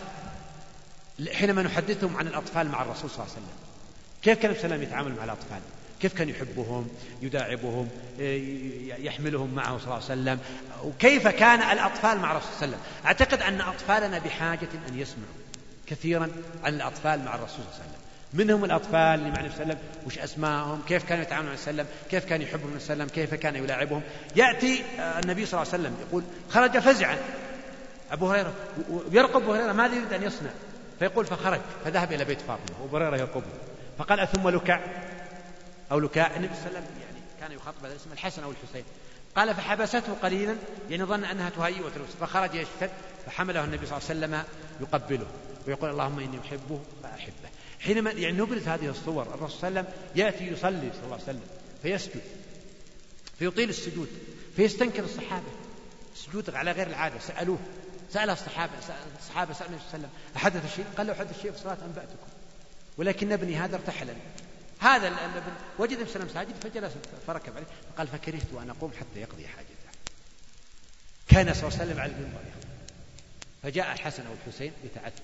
حينما نحدثهم عن الأطفال مع الرسول صلى الله عليه وسلم، كيف كان النبي صلى الله عليه وسلم يتعامل مع الأطفال، كيف كان يحبهم يداعبهم يحملهم معه صلى الله عليه وسلم، وكيف كان الأطفال مع الرسول صلى الله عليه وسلم. أعتقد أن أطفالنا بحاجة أن يسمعوا كثيرا عن الأطفال مع الرسول صلى الله عليه وسلم. منهم الأطفال اللي مع النبي صلى الله عليه وسلم وش أسماءهم، كيف كانوا يتعاملون مع النبي صلى الله عليه وسلم، كيف كان يحبهم النبي صلى الله عليه وسلم، كيف كان يلاعبهم. يأتي النبي صلى الله عليه وسلم يقول خرج فزعا أبو هريرة، ويرقب أبو هريرة ماذا يريد أن يصنع، فيقول فخرج فذهب إلى بيت فاطمة وأبو هريرة يرقبه، فقال ثم لكع أو لكاء. النبي صلى الله عليه وسلم يعني كان يخاطب هذا الاسم الحسن أو الحسين، قال فحبسته قليلا يعني ظن أنها تهيئ وتلوث، فخرج يشتد فحمله النبي صلى الله عليه وسلم يقبله ويقول اللهم إني أحبه فأحبه. حينما يعني نبرز هذه الصور، الرسول صلى الله عليه وسلم يأتي يصلي صلى الله عليه وسلم فيسجد فيطيل السجود فيستنكر الصحابة سجود على غير العادة. سألوه سأله الصحابة الصحابة سألوا النبي صلى الله عليه وسلم أحدث شيء؟ قال له حدث شيء في الصلاة أنبأتكم، ولكن ابني هذا ارتحلني. هذا الابن وجد النبي صلى الله عليه وسلم ساجد فجلس فركب عليه فقال فكرهت أن أقوم حتى يقضي حاجته. كان صلى الله عليه وسلم على المنبر، فجاء الحسن أو الحسين يتعثر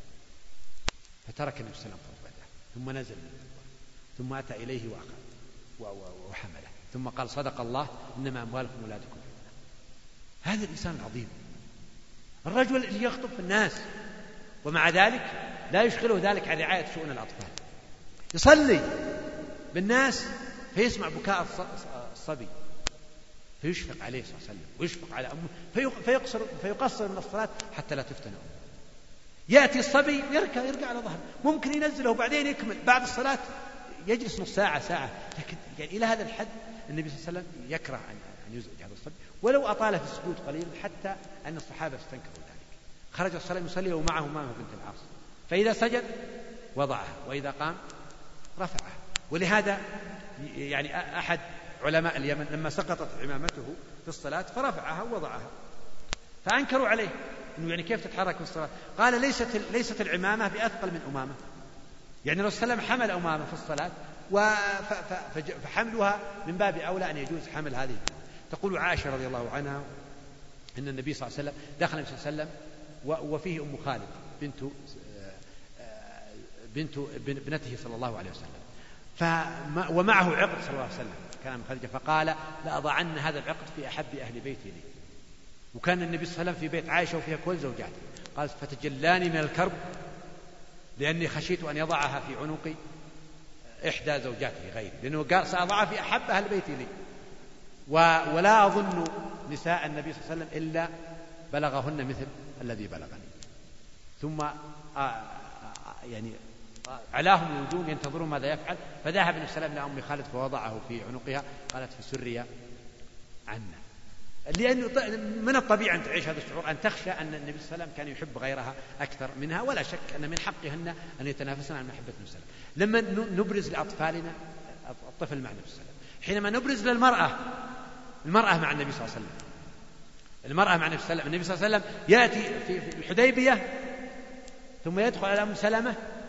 فترك النبي صلى الله عليه وسلم خطبته ثم نزل من المنبر ثم أتى إليه وأخذ وحمله ثم قال صدق الله إنما أموالكم أولادكم. هذا الإنسان العظيم، الرجل اللي يخطب في الناس ومع ذلك لا يشغله ذلك عن رعاية شؤون الأطفال، يصلي بالناس فيسمع بكاء الصبي فيشفق عليه صلى الله عليه وسلم ويشفق على أمه فيقصر, فيقصر من الصلاة حتى لا تفتن أمه. يأتي الصبي يركع يركع على ظهره، ممكن ينزله وبعدين يكمل بعد الصلاة يجلس نص ساعة ساعة، لكن يعني إلى هذا الحد النبي صلى الله عليه وسلم يكره أن يزعج هذا الصبي ولو أطال في السجود قليل، حتى أن الصحابة استنكروا ذلك. خرج الصلاة يصلي ومعه مامة بنت العاص، فإذا سجد وضعها وإذا قام رفعها. ولهذا يعني أحد علماء اليمن لما سقطت عمامته في الصلاة فرفعها ووضعها، فأنكروا عليه إنه يعني كيف تتحرك في الصلاة؟ قال ليست ليست العمامة بأثقل من أمامة، يعني الرسول صلى الله عليه وسلم حمل أمامة في الصلاة فحملها من باب أولى أن يجوز حمل هذه. تقول عائشة رضي الله عنها إن النبي صلى الله عليه وسلم دخل النبي صلى الله عليه وسلم وفيه أم خالد بنت بنت ابنته صلى الله عليه وسلم، ومعه عقد صلى الله عليه وسلم كان من خديجة، فقال لأضعن هذا العقد في أحب أهل بيتي لي. وكان النبي صلى الله عليه وسلم في بيت عائشة وفيها كل زوجاته، قال فتجلاني من الكرب لأني خشيت أن يضعها في عنق إحدى زوجاته غيري، لأنه قال سأضعها في أحب أهل بيتي لي. ولا أظن نساء النبي صلى الله عليه وسلم إلا بلغهن مثل الذي بلغني. ثم آآ يعني علاهم الوجوه ينتظرون ماذا يفعل، فذهب النبي صلى الله عليه وسلم إلى أم خالد فوضعه في عنقها، قالت فسري عنا، لأنه من الطبيعي أن تعيش هذا الشعور، أن تخشى أن النبي صلى الله عليه وسلم كان يحب غيرها أكثر منها، ولا شك أن من حقهن أن يتنافسن عن محبة النبي صلى الله عليه وسلم. لما نبرز لأطفالنا الطفل مع النبي صلى الله عليه وسلم، حينما نبرز للمرأة المرأة مع النبي صلى الله عليه وسلم المرأة مع النبي صلى الله عليه وسلم النبي صلى الله عليه وسلم يأتي في الحديبية ثم يدخل على أم سلمة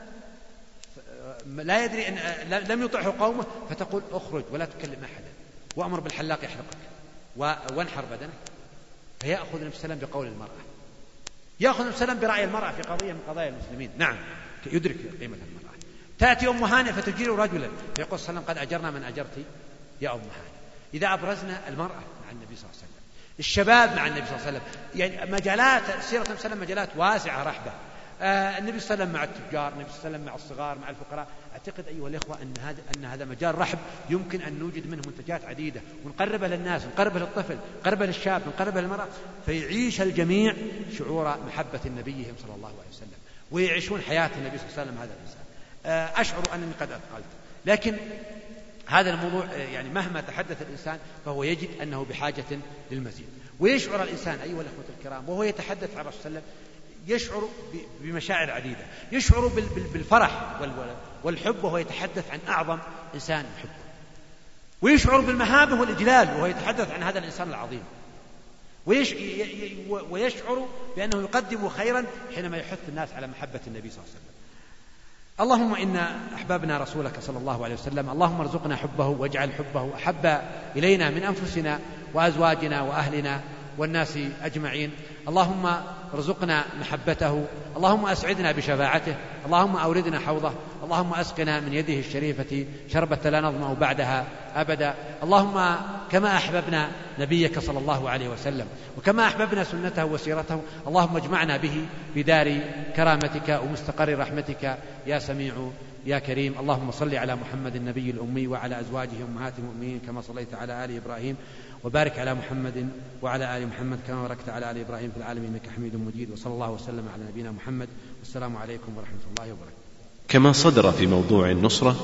لا يدري أن لم يطعه قومه، فتقول اخرج ولا تكلم أحدا وأمر بالحلاق يحلقك وانحر بدنك. فيأخذ النبي صلى الله عليه وسلم بقول المرأة، يأخذ النبي صلى الله عليه وسلم برأي المرأة في قضية من قضايا المسلمين. نعم يدرك قيمة المرأة. تأتي أم هانئ فتجير رجلا فيقول صلى الله عليه وسلم قد أجرنا من أجرت يا أم هانئ. إذا أبرزنا المرأة مع النبي صلى الله عليه وسلم، الشباب مع النبي صلى الله عليه وسلم، يعني مجالات سيرة النبي صلى الله عليه وسلم مجالات واسعة رحبة. آه النبي صلى الله عليه وسلم مع التجار، النبي صلى الله عليه وسلم مع الصغار، مع الفقراء. أعتقد أيها الإخوة أن هذا أن هذا مجال رحب يمكن أن نوجد منه منتجات عديدة ونقربها للناس، ونقربها للطفل، نقربها للشاب، نقربها للمرأة، فيعيش الجميع شعور محبة نبيهم صلى الله عليه وسلم، ويعيشون حياة النبي صلى الله عليه وسلم هذا الإنسان. آه أشعر أنني قد أثقلت، لكن هذا الموضوع يعني مهما تحدث الإنسان فهو يجد أنه بحاجة للمزيد. ويشعر الإنسان أيها الأخوة الكرام وهو يتحدث عن الرسول صلى الله عليه وسلم يشعر بمشاعر عديدة، يشعر بالفرح والحب وهو يتحدث عن أعظم إنسان يحبه، ويشعر بالمهابة والإجلال وهو يتحدث عن هذا الإنسان العظيم، ويشعر بأنه يقدم خيرا حينما يحث الناس على محبة النبي صلى الله عليه وسلم. اللهم إنا أحببنا رسولك صلى الله عليه وسلم، اللهم ارزقنا حبه واجعل حبه أحب إلينا من أنفسنا وأزواجنا وأهلنا والناس أجمعين. اللهم ارزقنا محبته، اللهم أسعدنا بشفاعته، اللهم أوردنا حوضه، اللهم أسقنا من يده الشريفة شربة لا نظمأ بعدها أبدا. اللهم كما أحببنا نبيك صلى الله عليه وسلم وكما أحببنا سنته وسيرته، اللهم اجمعنا به في دار كرامتك ومستقر رحمتك يا سميع يا كريم. اللهم صل على محمد النبي الأمي وعلى أزواجه أمهات المؤمنين كما صليت على آل إبراهيم، وبارك على محمد وعلى آل محمد كما باركت على آل إبراهيم في العالمين إنك حميد مجيد. وصلى الله وسلم على نبينا محمد، والسلام عليكم ورحمة الله وبركاته. كما صدر في موضوع النصرة،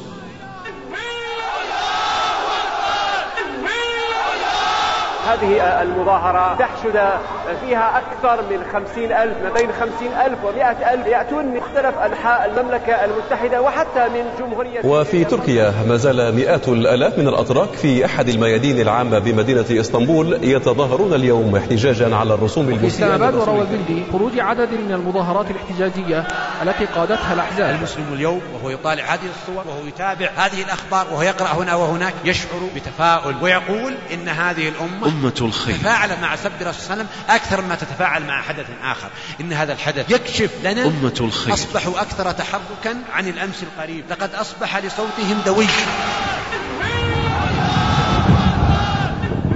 هذه المظاهرة تحشد فيها أكثر من خمسين ألف، ما بين خمسين ألف ومئة ألف يأتون من مختلف أنحاء المملكة المتحدة وحتى من جمهورية. وفي تركيا ما زال مئات الآلاف من الأتراك في أحد الميادين العامة بمدينة إسطنبول يتظاهرون اليوم احتجاجا على الرسوم البوسية. في إسلام آباد وراولبندي خروج عدد من المظاهرات الاحتجاجية التي قادتها الأحزاب. المسلم اليوم وهو يطالع هذه الصور وهو يتابع هذه الأخبار وهو يقرأ هنا وهناك يشعر بتفاؤل ويقول إن هذه الأمة أمة الخير تفاعل مع سب الرسول صلى الله عليه وسلم أكثر مما تتفاعل مع حدث آخر. إن هذا الحدث يكشف لنا أمة الخير أصبحوا أكثر تحركا عن الأمس القريب، لقد أصبح لصوتهم دوي، لقد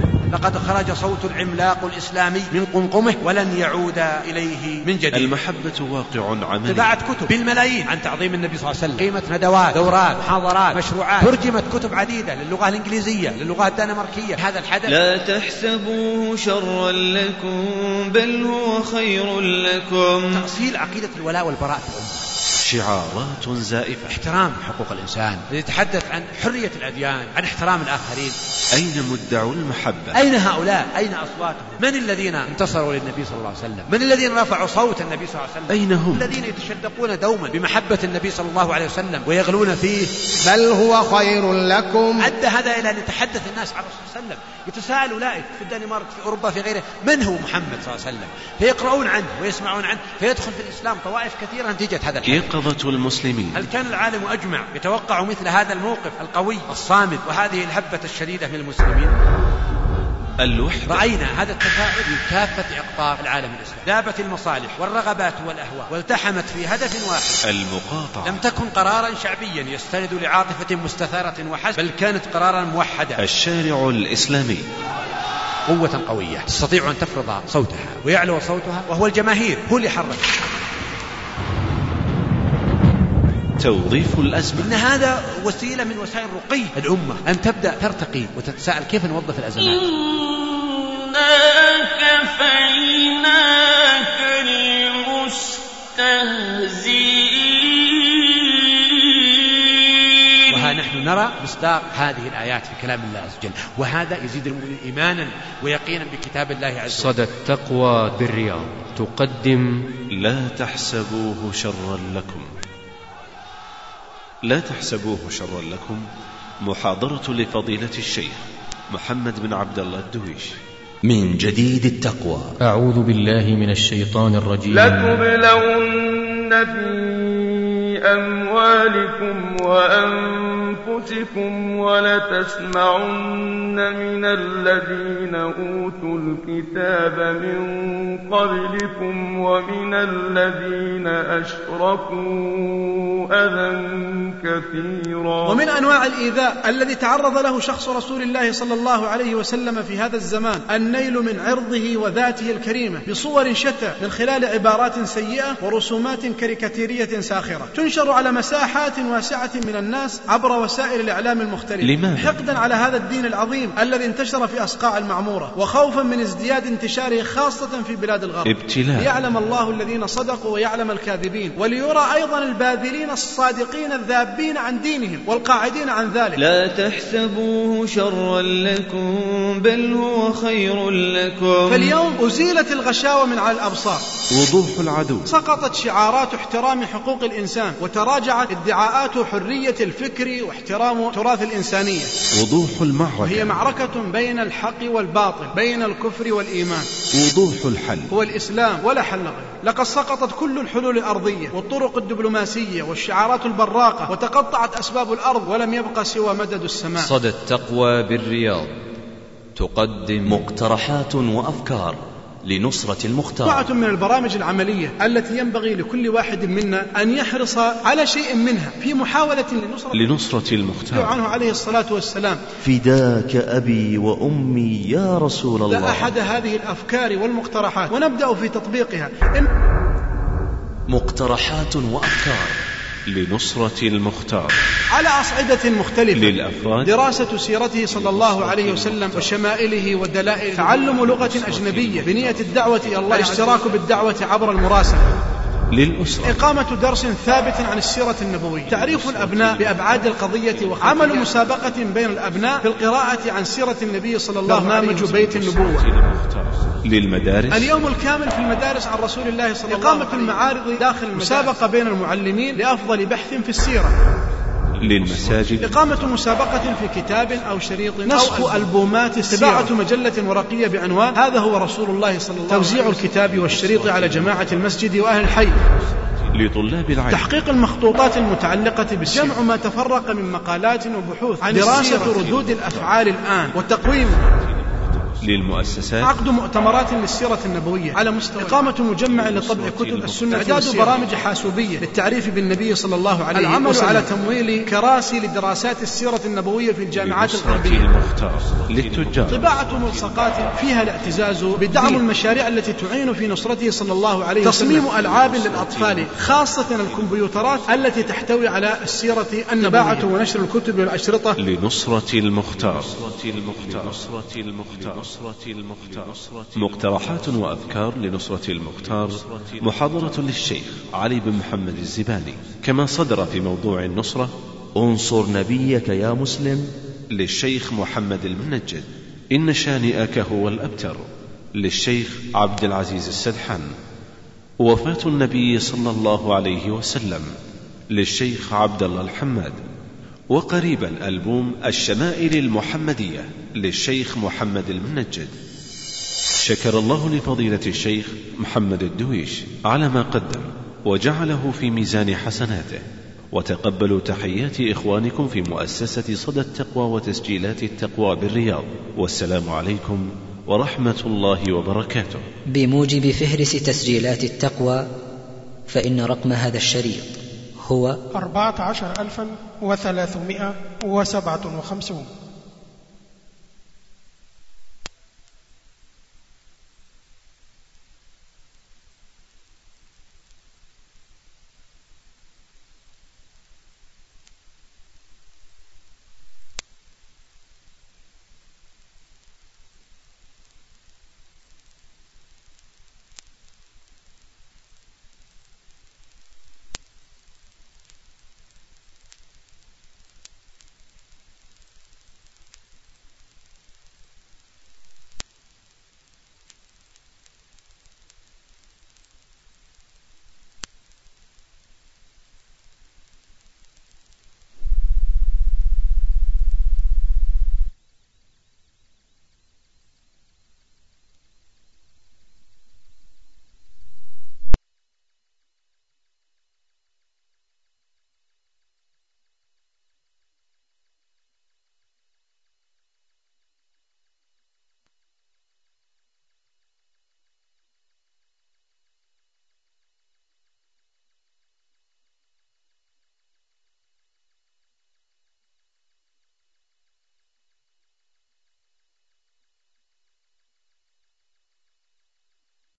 لقد خرج صوت العملاق الإسلامي من قمقمه ولن يعود إليه من جديد. المحبة واقع عملي. طباعت كتب بالملايين عن تعظيم النبي صلى الله عليه وسلم، قيمة ندوات، دورات، محاضرات، مشروعات، ترجمت كتب عديدة للغة الإنجليزية، للغة الدنماركية. هذا الحدث لا تحسبوه شرا لكم بل هو خير لكم. تأصيل عقيدة الولاء والبراء في الأمة. شعارات زائفة. احترام حقوق الإنسان، يتحدث عن حرية الأديان، عن احترام الآخرين. أين مدعو المحبة؟ أين هؤلاء؟ أين أصواتهم؟ من الذين انتصروا للنبي صلى الله عليه وسلم؟ من الذين رفعوا صوت النبي صلى الله عليه وسلم؟ أين هم؟ الذين يتشدقون دوما بمحبة النبي صلى الله عليه وسلم ويغلون فيه بل هو خير لكم. أدى هذا إلى أن يتحدث الناس عن الرسول صلى الله عليه وسلم، يتساءل أولئك في الدنمارك، في أوروبا، في غيره، من هو محمد صلى الله عليه وسلم، فيقرؤون عنه ويسمعون عنه، فيدخل في الإسلام طوائف كثيرة نتيجة هذا الحدث. يقظة المسلمين. هل كان العالم أجمع يتوقع مثل هذا الموقف القوي الصامت وهذه الهبة الشديدة من المسلمين؟ الوحدة. رأينا هذا التفاعل من كافة أقطار العالم الإسلامي. ذابت المصالح والرغبات والأهواء والتحمت في هدف واحد. المقاطعة. لم تكن قرارا شعبيا يستند لعاطفة مستثارة وحسب، بل كانت قرارا موحدا. الشارع الإسلامي. قوة قوية تستطيع أن تفرض صوتها ويعلو صوتها، وهو الجماهير هو اللي حرك. توظيف الأزمة. إن هذا وسيلة من وسائل رقي الأمة، أن تبدأ ترتقي وتتساءل كيف نوظف الأزمات. إنا كفيناك المستهزئين. وها نحن نرى مصداق هذه الآيات في كلام الله عز وجل، وهذا يزيد المؤمن إيمانا ويقينا بكتاب الله عز وجل. صدى التقوى بالرياض تقدم لا تحسبوه شرا لكم. لا تحسبوه شرا لكم، محاضرة لفضيلة الشيخ محمد بن عبد الله الدويش من جديد التقوى. أعوذ بالله من الشيطان الرجيم. لتبلون في أموالكم وأنفسكم ولتسمعن من الذين أوتوا الكتاب من قبلكم ومن الذين أشركوا أذى كثيرا. ومن أنواع الإيذاء الذي تعرض له شخص رسول الله صلى الله عليه وسلم في هذا الزمان النيل من عرضه وذاته الكريمة بصور شتى، من خلال عبارات سيئة ورسومات كاريكاتيرية ساخرة تنشر على مساحات واسعة من الناس عبر وسائل الإعلام المختلفة. لماذا؟ حقدا على هذا الدين العظيم الذي انتشر في أصقاع المعمورة، وخوفا من ازدياد انتشاره خاصة في بلاد الغرب. ابتلاء. ليعلم الله الذين صدقوا ويعلم الكاذبين، وليرى أيضا الباذلين الصادقين الذابين عن دينهم والقاعدين عن ذلك. لا تحسبوه شرا لكم بل هو خير لكم. فاليوم أزيلت الغشاوة من على الأبصار، وضوح العدو، سقطت شعارات احترام حقوق الإنسان، وتراجعت ادعاءات حرية الفكر واحترام تراث الإنسانية. وضوح المعركة، وهي معركة بين الحق والباطل، بين الكفر والإيمان. وضوح الحل، هو الإسلام ولا حل غيره. لقد سقطت كل الحلول الأرضية والطرق الدبلوماسية والشعارات البراقة، وتقطعت أسباب الأرض ولم يبقى سوى مدد السماء. صدى التقوى بالرياض تقدم مقترحات وأفكار لنصرة المختار. مجموعة من البرامج العملية التي ينبغي لكل واحد منا أن يحرص على شيء منها في محاولة لنصرة, لنصرة المختار. عنه عليه الصلاة والسلام: فداك أبي وأمي يا رسول الله. لا أحد هذه الأفكار والمقترحات ونبدأ في تطبيقها. مقترحات وأفكار لنصرة المختار على أصعدة مختلفة: للأفراد، دراسة سيرته صلى الله عليه وسلم وشمائله ودلائله، تعلم لغة أجنبية بنية الدعوة إلى الله، الاشتراك بالدعوة عبر المراسلة، للأسرة، إقامة درس ثابت عن السيرة النبوية، تعريف الأبناء بأبعاد القضية، وعمل مسابقة بين الأبناء في القراءة عن سيرة النبي صلى الله عليه وسلم، بيت النبوة، للمدارس، اليوم الكامل في المدارس عن رسول الله صلى الله عليه وسلم، إقامة المعارض داخل المدارس، مسابقة بين المعلمين لأفضل بحث في السيرة، للمساجد، إقامة مسابقة في كتاب أو شريط، نسخ ألبومات السيرة، طباعة مجلة ورقية بعنوان هذا هو رسول الله صلى الله عليه وسلم، توزيع الكتاب والشريط على جماعة المسجد وأهل الحي، لطلاب العلم، تحقيق المخطوطات المتعلقة بالسيرة، جمع ما تفرق من مقالات وبحوث عن دراسة ردود الأفعال الآن وتقويمها، للمؤسسات عقد مؤتمرات للسيرة النبوية على مستوى إقامة مجمع لطبع كتب السنة، إعداد برامج حاسوبية للتعريف بالنبي صلى الله عليه وسلم، العمل على تمويل كراسي لدراسات السيرة النبوية في الجامعات الغربية، للتجار طباعة ملصقات فيها الاعتزاز بدعم المشاريع التي تعين في نصرته صلى الله عليه وسلم، تصميم ألعاب للأطفال خاصة الكمبيوترات التي تحتوي على السيرة النبوية، ونشر الكتب والأشرطة لنصرة المختار. مقترحات وأفكار لنصرة المختار، محاضرة للشيخ علي بن محمد الزباني. كما صدر في موضوع النصرة انصر نبيك يا مسلم للشيخ محمد المنجد، إن شانئك هو الأبتر للشيخ عبد العزيز السدحان، وفاة النبي صلى الله عليه وسلم للشيخ عبد الله الحماد، وقريبا ألبوم الشمائل المحمدية للشيخ محمد المنجد. شكر الله لفضيلة الشيخ محمد الدويش على ما قدم وجعله في ميزان حسناته، وتقبلوا تحيات إخوانكم في مؤسسة صدى التقوى وتسجيلات التقوى بالرياض، والسلام عليكم ورحمة الله وبركاته. بموجب فهرس تسجيلات التقوى، فإن رقم هذا الشريط هو أربعة عشر ألفا وثلاثمائة وسبعة وخمسون.